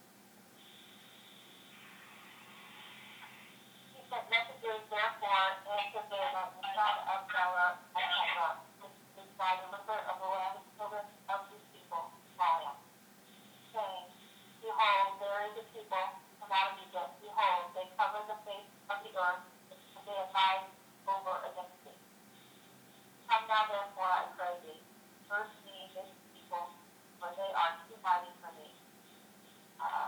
He sent messages, therefore, answered Balaam, the son of Beor, and Ezra, which is by the river of the land of children of these people, Moriah, saying, Behold, there is a people come out of Egypt. Behold, they cover the face of the earth, and they abide over against thee. Come now, therefore, I pray thee, curse me this people, for they are too mighty for me. Uh,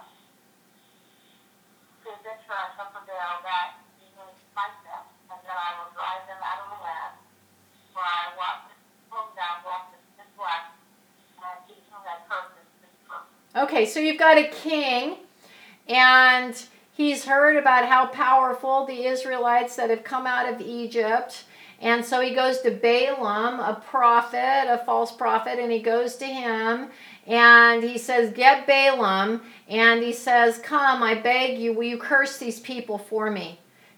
to this for I suffer Baal that he may smite them, and then I will drive them out of the land, for I walk whom thou walkest this blessed, and teach whom thy curses this curse. Okay, so you've got a king, and he's heard about how powerful the Israelites that have come out of Egypt. And so he goes to Balaam, a prophet, a false prophet, and he goes to him and he says, get Balaam, and he says, come, I beg you, will you curse these people for me?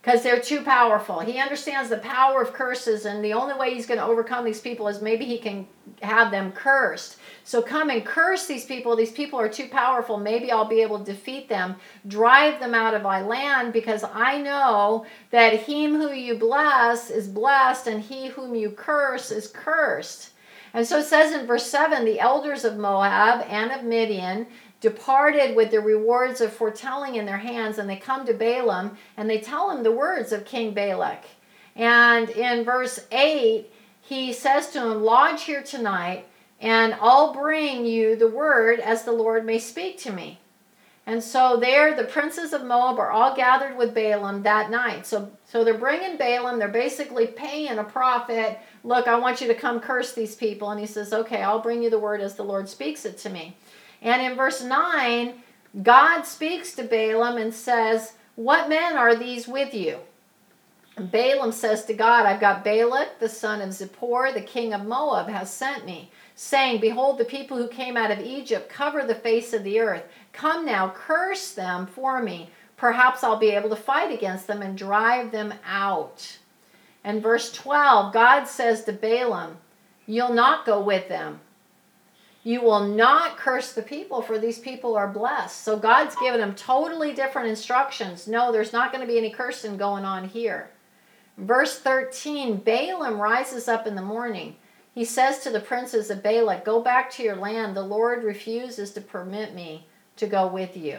because they're too powerful. He understands the power of curses, and the only way he's going to overcome these people is maybe he can have them cursed. So come and curse these people. These people are too powerful. Maybe I'll be able to defeat them, drive them out of my land, because I know that him who you bless is blessed, and he whom you curse is cursed. And so it says in verse seven, the elders of Moab and of Midian departed with the rewards of foretelling in their hands, and they come to Balaam, and they tell him the words of King Balak. And in verse eight, he says to him, lodge here tonight, and I'll bring you the word as the Lord may speak to me. And so there, the princes of Moab are all gathered with Balaam that night. So, so they're bringing Balaam. They're basically paying a prophet, look, I want you to come curse these people. And he says, okay, I'll bring you the word as the Lord speaks it to me. And in verse nine, God speaks to Balaam and says, what men are these with you? And Balaam says to God, I've got Balak, the son of Zippor, the king of Moab, has sent me, saying, behold, the people who came out of Egypt cover the face of the earth. Come now, curse them for me. Perhaps I'll be able to fight against them and drive them out. And verse twelve, God says to Balaam, you'll not go with them. You will not curse the people, for these people are blessed. So God's given him totally different instructions. No, there's not going to be any cursing going on here. Verse thirteen, Balaam rises up in the morning. He says to the princes of Balak, go back to your land. The Lord refuses to permit me to go with you.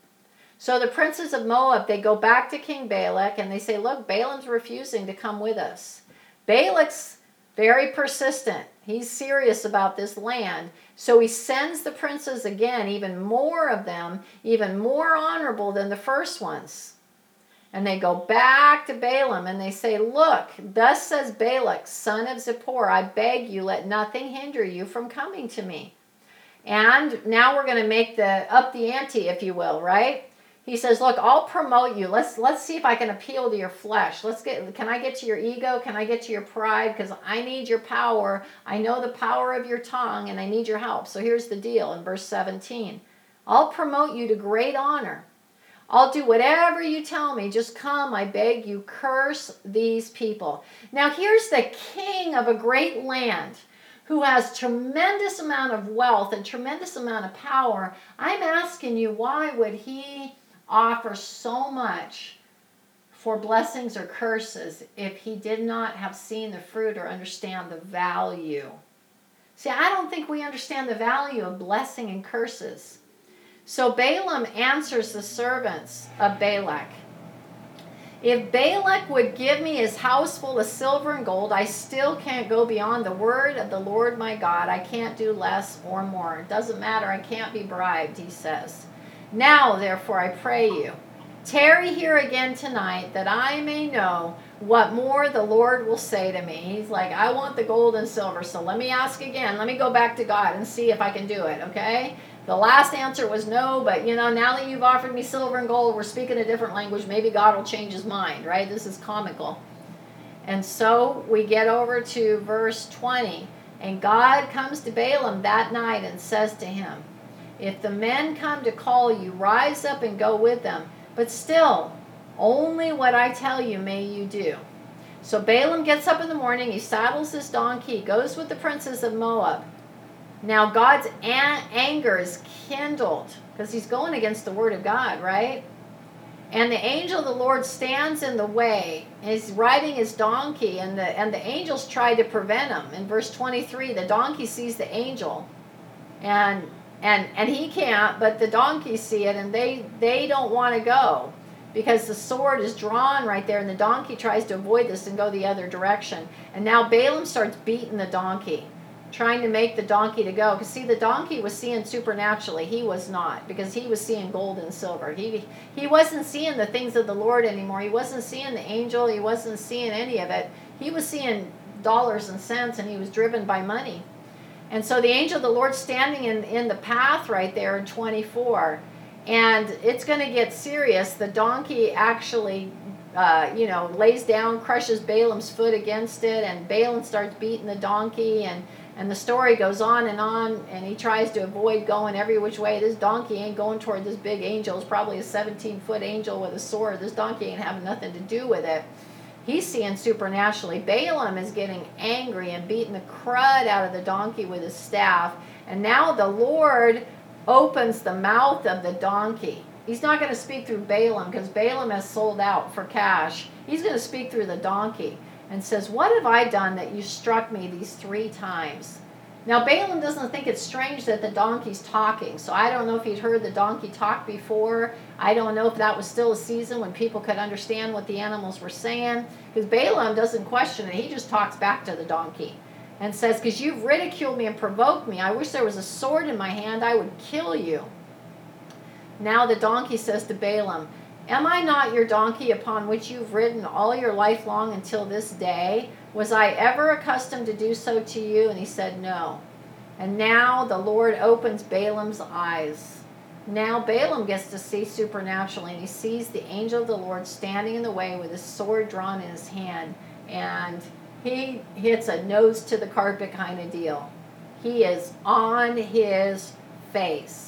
So the princes of Moab, they go back to King Balak, and they say, look, Balaam's refusing to come with us. Balak's very persistent. He's serious about this land. So he sends the princes again, even more of them, even more honorable than the first ones. And they go back to Balaam and they say, look, thus says Balak, son of Zippor, I beg you, let nothing hinder you from coming to me. And now we're going to make the up the ante, if you will, right? He says, look, I'll promote you. Let's let's see if I can appeal to your flesh. Let's get can I get to your ego? Can I get to your pride? Because I need your power. I know the power of your tongue, and I need your help. So here's the deal in verse seventeen. I'll promote you to great honor. I'll do whatever you tell me. Just come, I beg you, curse these people. Now here's the king of a great land who has tremendous amount of wealth and tremendous amount of power. I'm asking you, why would he offer so much for blessings or curses if he did not have seen the fruit or understand the value? See, I don't think we understand the value of blessing and curses. So Balaam answers the servants of Balak. If Balak would give me his house full of silver and gold, I still can't go beyond the word of the Lord my God. I can't do less or more. It doesn't matter. I can't be bribed, he says. Now, therefore, I pray you, tarry here again tonight, that I may know what more the Lord will say to me. He's like, I want the gold and silver, so let me ask again. Let me go back to God and see if I can do it, okay? The last answer was no, but, you know, now that you've offered me silver and gold, we're speaking a different language. Maybe God will change his mind, right? This is comical. And so we get over to verse twenty. And God comes to Balaam that night and says to him, if the men come to call you, rise up and go with them. But still, only what I tell you may you do. So Balaam gets up in the morning, he saddles his donkey, goes with the princes of Moab. Now God's an- anger is kindled because he's going against the word of God, right? And the angel of the Lord stands in the way. He's riding his donkey, and the and the angels try to prevent him. In verse twenty-three, the donkey sees the angel, and and and he can't, but the donkeys see it, and they they don't want to go because the sword is drawn right there, and the donkey tries to avoid this and go the other direction. And now Balaam starts beating the donkey, trying to make the donkey to go. Because see, the donkey was seeing supernaturally. He was not, because he was seeing gold and silver. He he wasn't seeing the things of the Lord anymore. He wasn't seeing the angel. He wasn't seeing any of it. He was seeing dollars and cents, and he was driven by money. And so the angel of the Lord standing in, in the path right there in twenty-four. And it's going to get serious. The donkey actually Uh, you know, lays down, crushes Balaam's foot against it, and Balaam starts beating the donkey, and, And the story goes on and on, and he tries to avoid going every which way. This donkey ain't going toward this big angel. It's probably a seventeen-foot angel with a sword. This donkey ain't having nothing to do with it. He's seeing supernaturally. Balaam is getting angry and beating the crud out of the donkey with his staff. And now the Lord opens the mouth of the donkey. He's not going to speak through Balaam because Balaam has sold out for cash. He's going to speak through the donkey and says, what have I done that you struck me these three times? Now, Balaam doesn't think it's strange that the donkey's talking. So I don't know if he'd heard the donkey talk before. I don't know if that was still a season when people could understand what the animals were saying. Because Balaam doesn't question it. He just talks back to the donkey and says, because you've ridiculed me and provoked me. I wish there was a sword in my hand. I would kill you. Now the donkey says to Balaam, am I not your donkey upon which you've ridden all your life long until this day? Was I ever accustomed to do so to you? And he said, no. And now the Lord opens Balaam's eyes. Now Balaam gets to see supernaturally, and he sees the angel of the Lord standing in the way with his sword drawn in his hand. And he hits a nose to the carpet kind of deal. He is on his face.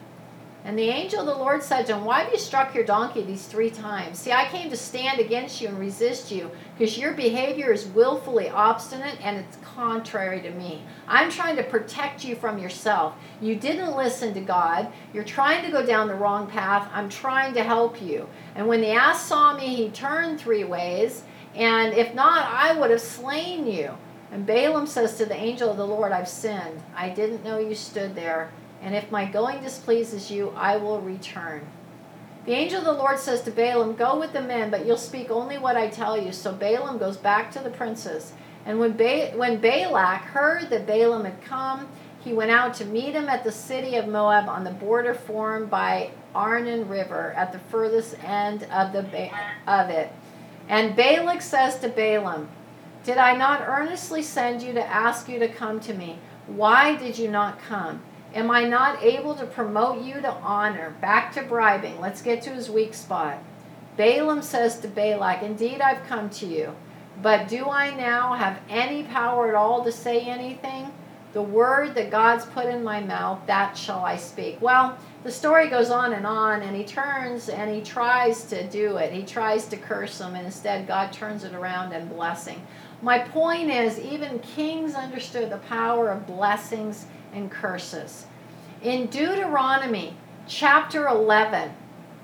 And the angel of the Lord said to him, why have you struck your donkey these three times? See, I came to stand against you and resist you because your behavior is willfully obstinate and it's contrary to me. I'm trying to protect you from yourself. You didn't listen to God. You're trying to go down the wrong path. I'm trying to help you. And when the ass saw me, he turned three ways. And if not, I would have slain you. And Balaam says to the angel of the Lord, I've sinned. I didn't know you stood there. And if my going displeases you, I will return. The angel of the Lord says to Balaam, go with the men, but you'll speak only what I tell you. So Balaam goes back to the princes. And when, ba- when Balak heard that Balaam had come, he went out to meet him at the city of Moab on the border formed by Arnon River at the furthest end of, the ba- of it. And Balak says to Balaam, did I not earnestly send you to ask you to come to me? Why did you not come? Am I not able to promote you to honor? Back to bribing. Let's get to his weak spot. Balaam says to Balak, indeed I've come to you, but do I now have any power at all to say anything? The word that God's put in my mouth, that shall I speak. Well, the story goes on and on, and he turns and he tries to do it. He tries to curse him, and instead God turns it around and blessing. My point is, even kings understood the power of blessings and curses. In Deuteronomy chapter eleven,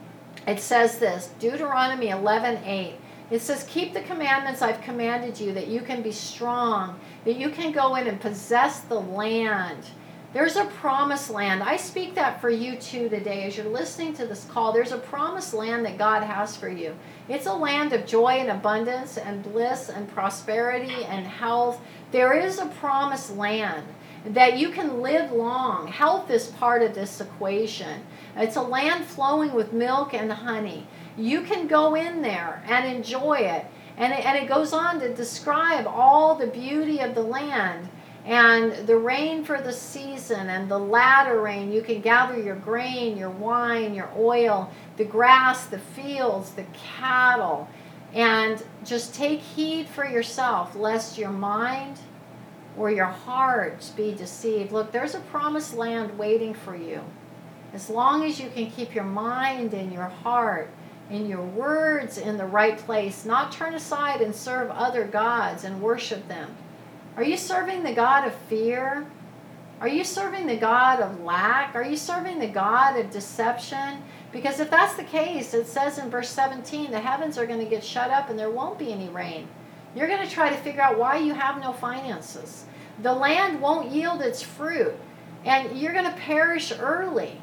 it says this, Deuteronomy eleven eight. It says, keep the commandments I've commanded you, that you can be strong, that you can go in and possess the land. There's a promised land. I speak that for you too today. As you're listening to this call, there's a promised land that God has for you. It's a land of joy and abundance and bliss and prosperity and health. There is a promised land that you can live long. Health is part of this equation. It's a land flowing with milk and honey. You can go in there and enjoy it. And it, and it goes on to describe all the beauty of the land and the rain for the season and the latter rain. You can gather your grain, your wine, your oil, the grass, the fields, the cattle. And just take heed for yourself, lest your mind or your heart be deceived. Look, there's a promised land waiting for you. As long as you can keep your mind and your heart and your words in the right place, not turn aside and serve other gods and worship them. Are you serving the God of fear? Are you serving the God of lack? Are you serving the God of deception? Because if that's the case, it says in verse seventeen, the heavens are going to get shut up and there won't be any rain. You're going to try to figure out why you have no finances. The land won't yield its fruit, and you're going to perish early.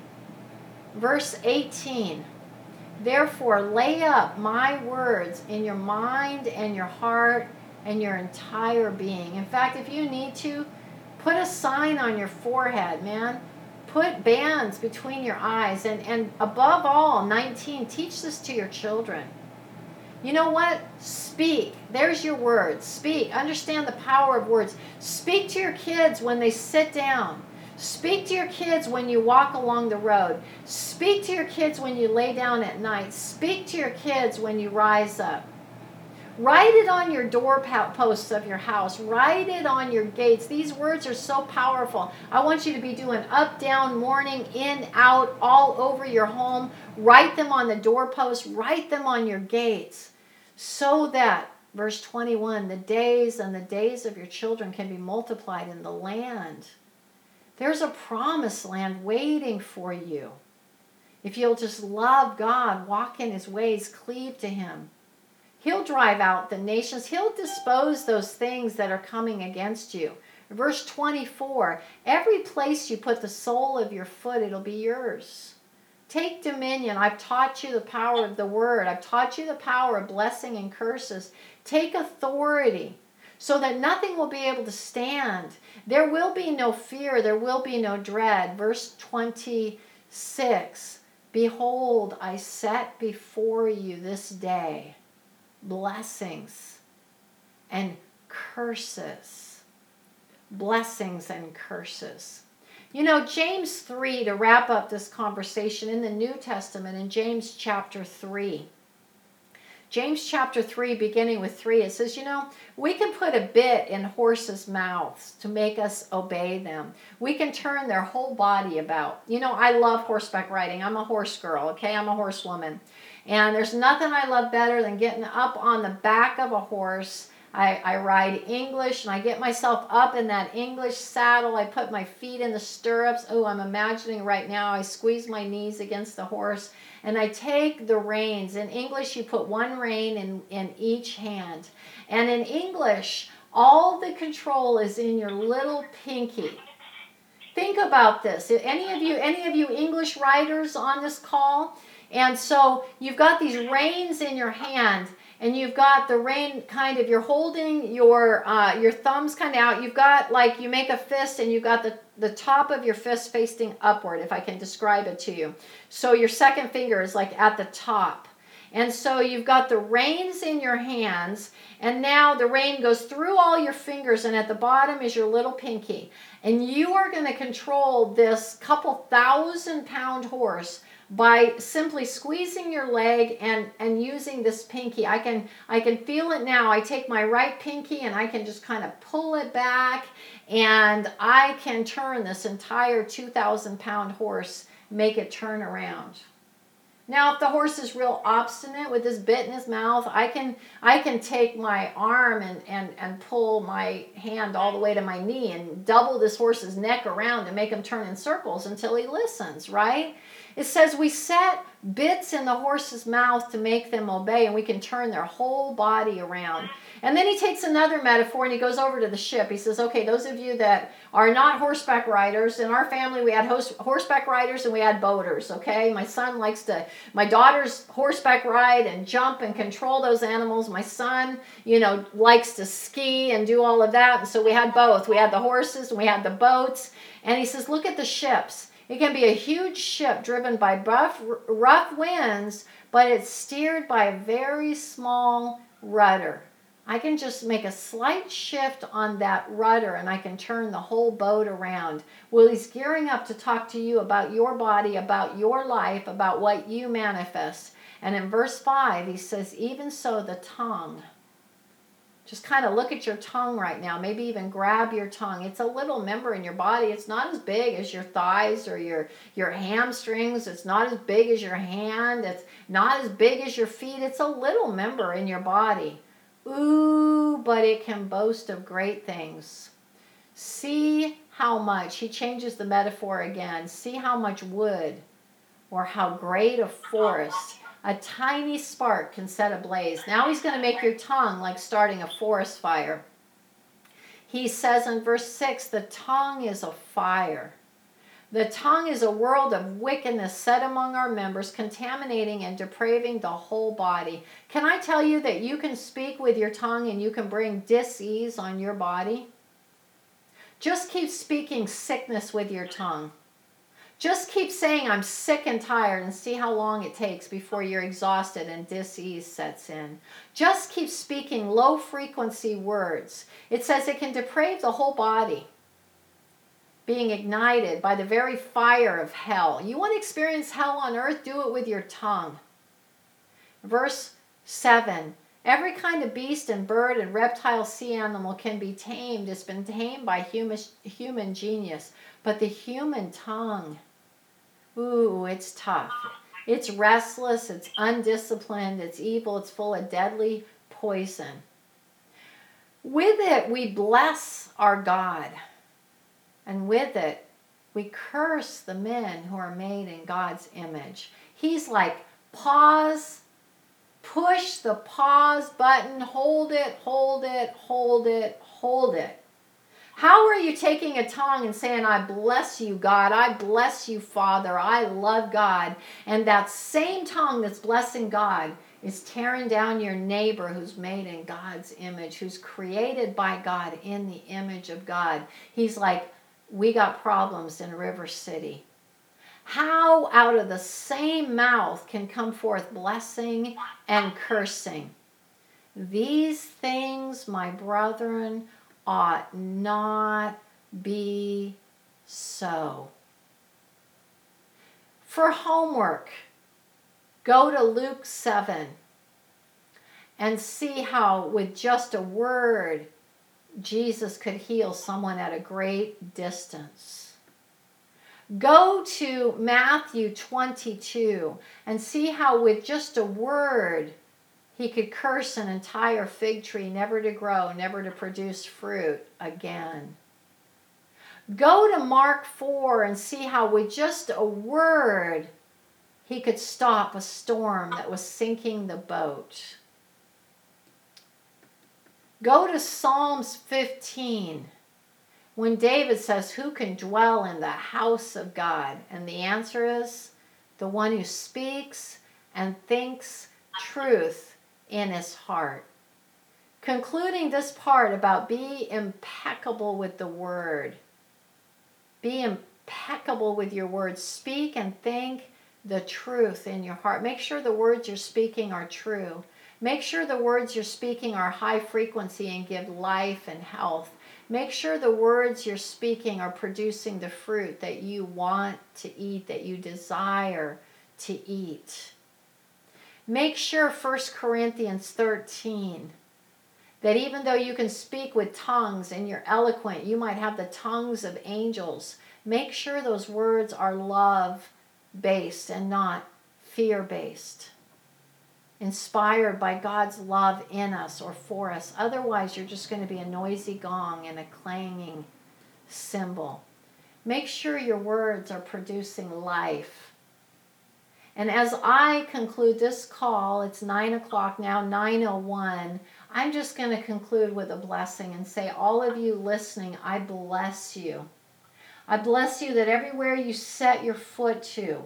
Verse eighteen, therefore lay up my words in your mind and your heart and your entire being. In fact, if you need to, put a sign on your forehead, man. Put bands between your eyes. And, and above all, nineteen, teach this to your children. You know what? Speak. There's your words. Speak. Understand the power of words. Speak to your kids when they sit down. Speak to your kids when you walk along the road. Speak to your kids when you lay down at night. Speak to your kids when you rise up. Write it on your doorposts of your house. Write it on your gates. These words are so powerful. I want you to be doing up, down, morning, in, out, all over your home. Write them on the doorposts. Write them on your gates. So that, verse twenty-one, the days and the days of your children can be multiplied in the land. There's a promised land waiting for you. If you'll just love God, walk in his ways, cleave to him. He'll drive out the nations. He'll dispose those things that are coming against you. Verse twenty-four, every place you put the sole of your foot, it'll be yours. Take dominion. I've taught you the power of the word. I've taught you the power of blessing and curses. Take authority so that nothing will be able to stand. There will be no fear. There will be no dread. Verse twenty-six, behold, I set before you this day blessings and curses. Blessings and curses. You know, James three, to wrap up this conversation, in the New Testament, in James chapter three. James chapter three, beginning with three, it says, you know, we can put a bit in horses' mouths to make us obey them. We can turn their whole body about. You know, I love horseback riding. I'm a horse girl, okay? I'm a horsewoman. And there's nothing I love better than getting up on the back of a horse. I, I ride English, and I get myself up in that English saddle. I put my feet in the stirrups. Oh, I'm imagining right now I squeeze my knees against the horse, and I take the reins. In English, you put one rein in, in each hand. And in English, all the control is in your little pinky. Think about this. Any of you, any of you English riders on this call? And so you've got these reins in your hand, and you've got the rein kind of, you're holding your uh, your thumbs kind of out. You've got, like, you make a fist, and you've got the, the top of your fist facing upward, if I can describe it to you. So your second finger is like at the top. And so you've got the reins in your hands, and now the rein goes through all your fingers, and at the bottom is your little pinky. And you are going to control this couple thousand pound horse by simply squeezing your leg and, and using this pinky. I can I can feel it now. I take my right pinky and I can just kind of pull it back, and I can turn this entire two thousand pound horse, make it turn around. Now, if the horse is real obstinate with this bit in his mouth, I can I can take my arm and, and, and pull my hand all the way to my knee and double this horse's neck around and make him turn in circles until he listens, right? It says we set bits in the horse's mouth to make them obey, and we can turn their whole body around. And then he takes another metaphor and he goes over to the ship. He says, okay, those of you that are not horseback riders, in our family we had horse, horseback riders and we had boaters, okay? My son likes to, my daughter's horseback ride and jump and control those animals. My son, you know, likes to ski and do all of that. And so we had both. We had the horses and we had the boats. And he says, look at the ships. It can be a huge ship driven by rough, rough winds, but it's steered by a very small rudder. I can just make a slight shift on that rudder and I can turn the whole boat around. Well, he's gearing up to talk to you about your body, about your life, about what you manifest. And in verse five, he says, even so the tongue. Just kind of look at your tongue right now. Maybe even grab your tongue. It's a little member in your body. It's not as big as your thighs or your, your hamstrings. It's not as big as your hand. It's not as big as your feet. It's a little member in your body. Ooh, but it can boast of great things. See how much, he changes the metaphor again. See how much wood or how great a forest a tiny spark can set ablaze. Now he's going to make your tongue like starting a forest fire. He says in verse six, the tongue is a fire. The tongue is a world of wickedness set among our members, contaminating and depraving the whole body. Can I tell you that you can speak with your tongue and you can bring dis-ease on your body? Just keep speaking sickness with your tongue. Just keep saying, I'm sick and tired, and see how long it takes before you're exhausted and dis-ease sets in. Just keep speaking low-frequency words. It says it can deprave the whole body, being ignited by the very fire of hell. You want to experience hell on earth? Do it with your tongue. Verse seven, Every kind of beast and bird and reptile sea animal can be tamed. It's been tamed by human, human genius. But the human tongue, ooh, it's tough. It's restless, it's undisciplined, it's evil, it's full of deadly poison. With it, we bless our God. And with it, we curse the men who are made in God's image. He's like, pause. Push the pause button, hold it, hold it, hold it, hold it. How are you taking a tongue and saying, I bless you, God, I bless you, Father, I love God, and that same tongue that's blessing God is tearing down your neighbor who's made in God's image, who's created by God in the image of God? He's like, we got problems in River City. How out of the same mouth can come forth blessing and cursing? These things, my brethren, ought not be so. For homework, go to Luke seven and see how with just a word Jesus could heal someone at a great distance. Go to Matthew twenty-two and see how with just a word he could curse an entire fig tree never to grow, never to produce fruit again. Go to Mark four and see how with just a word he could stop a storm that was sinking the boat. Go to Psalms fifteen. When David says, who can dwell in the house of God? And the answer is, the one who speaks and thinks truth in his heart. Concluding this part about be impeccable with the word. Be impeccable with your words. Speak and think the truth in your heart. Make sure the words you're speaking are true. Make sure the words you're speaking are high frequency and give life and health. Make sure the words you're speaking are producing the fruit that you want to eat, that you desire to eat. Make sure First Corinthians thirteen, that even though you can speak with tongues and you're eloquent, you might have the tongues of angels. Make sure those words are love-based and not fear-based. Inspired by God's love in us or for us. Otherwise, you're just going to be a noisy gong and a clanging cymbal. Make sure your words are producing life. And as I conclude this call, it's nine o'clock now, nine oh one, I'm just going to conclude with a blessing and say, all of you listening, I bless you. I bless you that everywhere you set your foot to,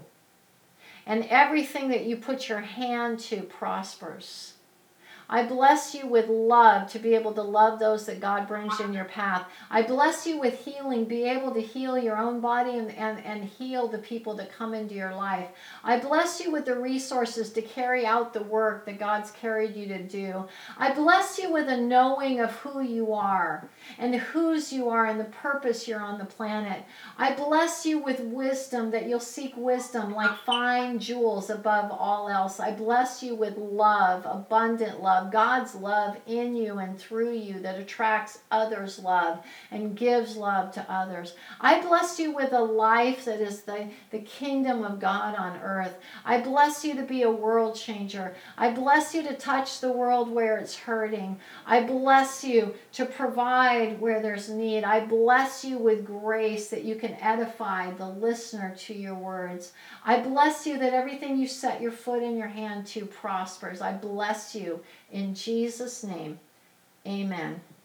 and everything that you put your hand to prospers. I bless you with love to be able to love those that God brings in your path. I bless you with healing, be able to heal your own body and, and, and heal the people that come into your life. I bless you with the resources to carry out the work that God's carried you to do. I bless you with a knowing of who you are and whose you are and the purpose you're on the planet. I bless you with wisdom, that you'll seek wisdom like fine jewels above all else. I bless you with love, abundant love. God's love in you and through you that attracts others' love and gives love to others. I bless you with a life that is the, the kingdom of God on earth. I bless you to be a world changer. I bless you to touch the world where it's hurting. I bless you to provide where there's need. I bless you with grace that you can edify the listener to your words. I bless you that everything you set your foot in your hand to prospers. I bless you in Jesus' name. Amen.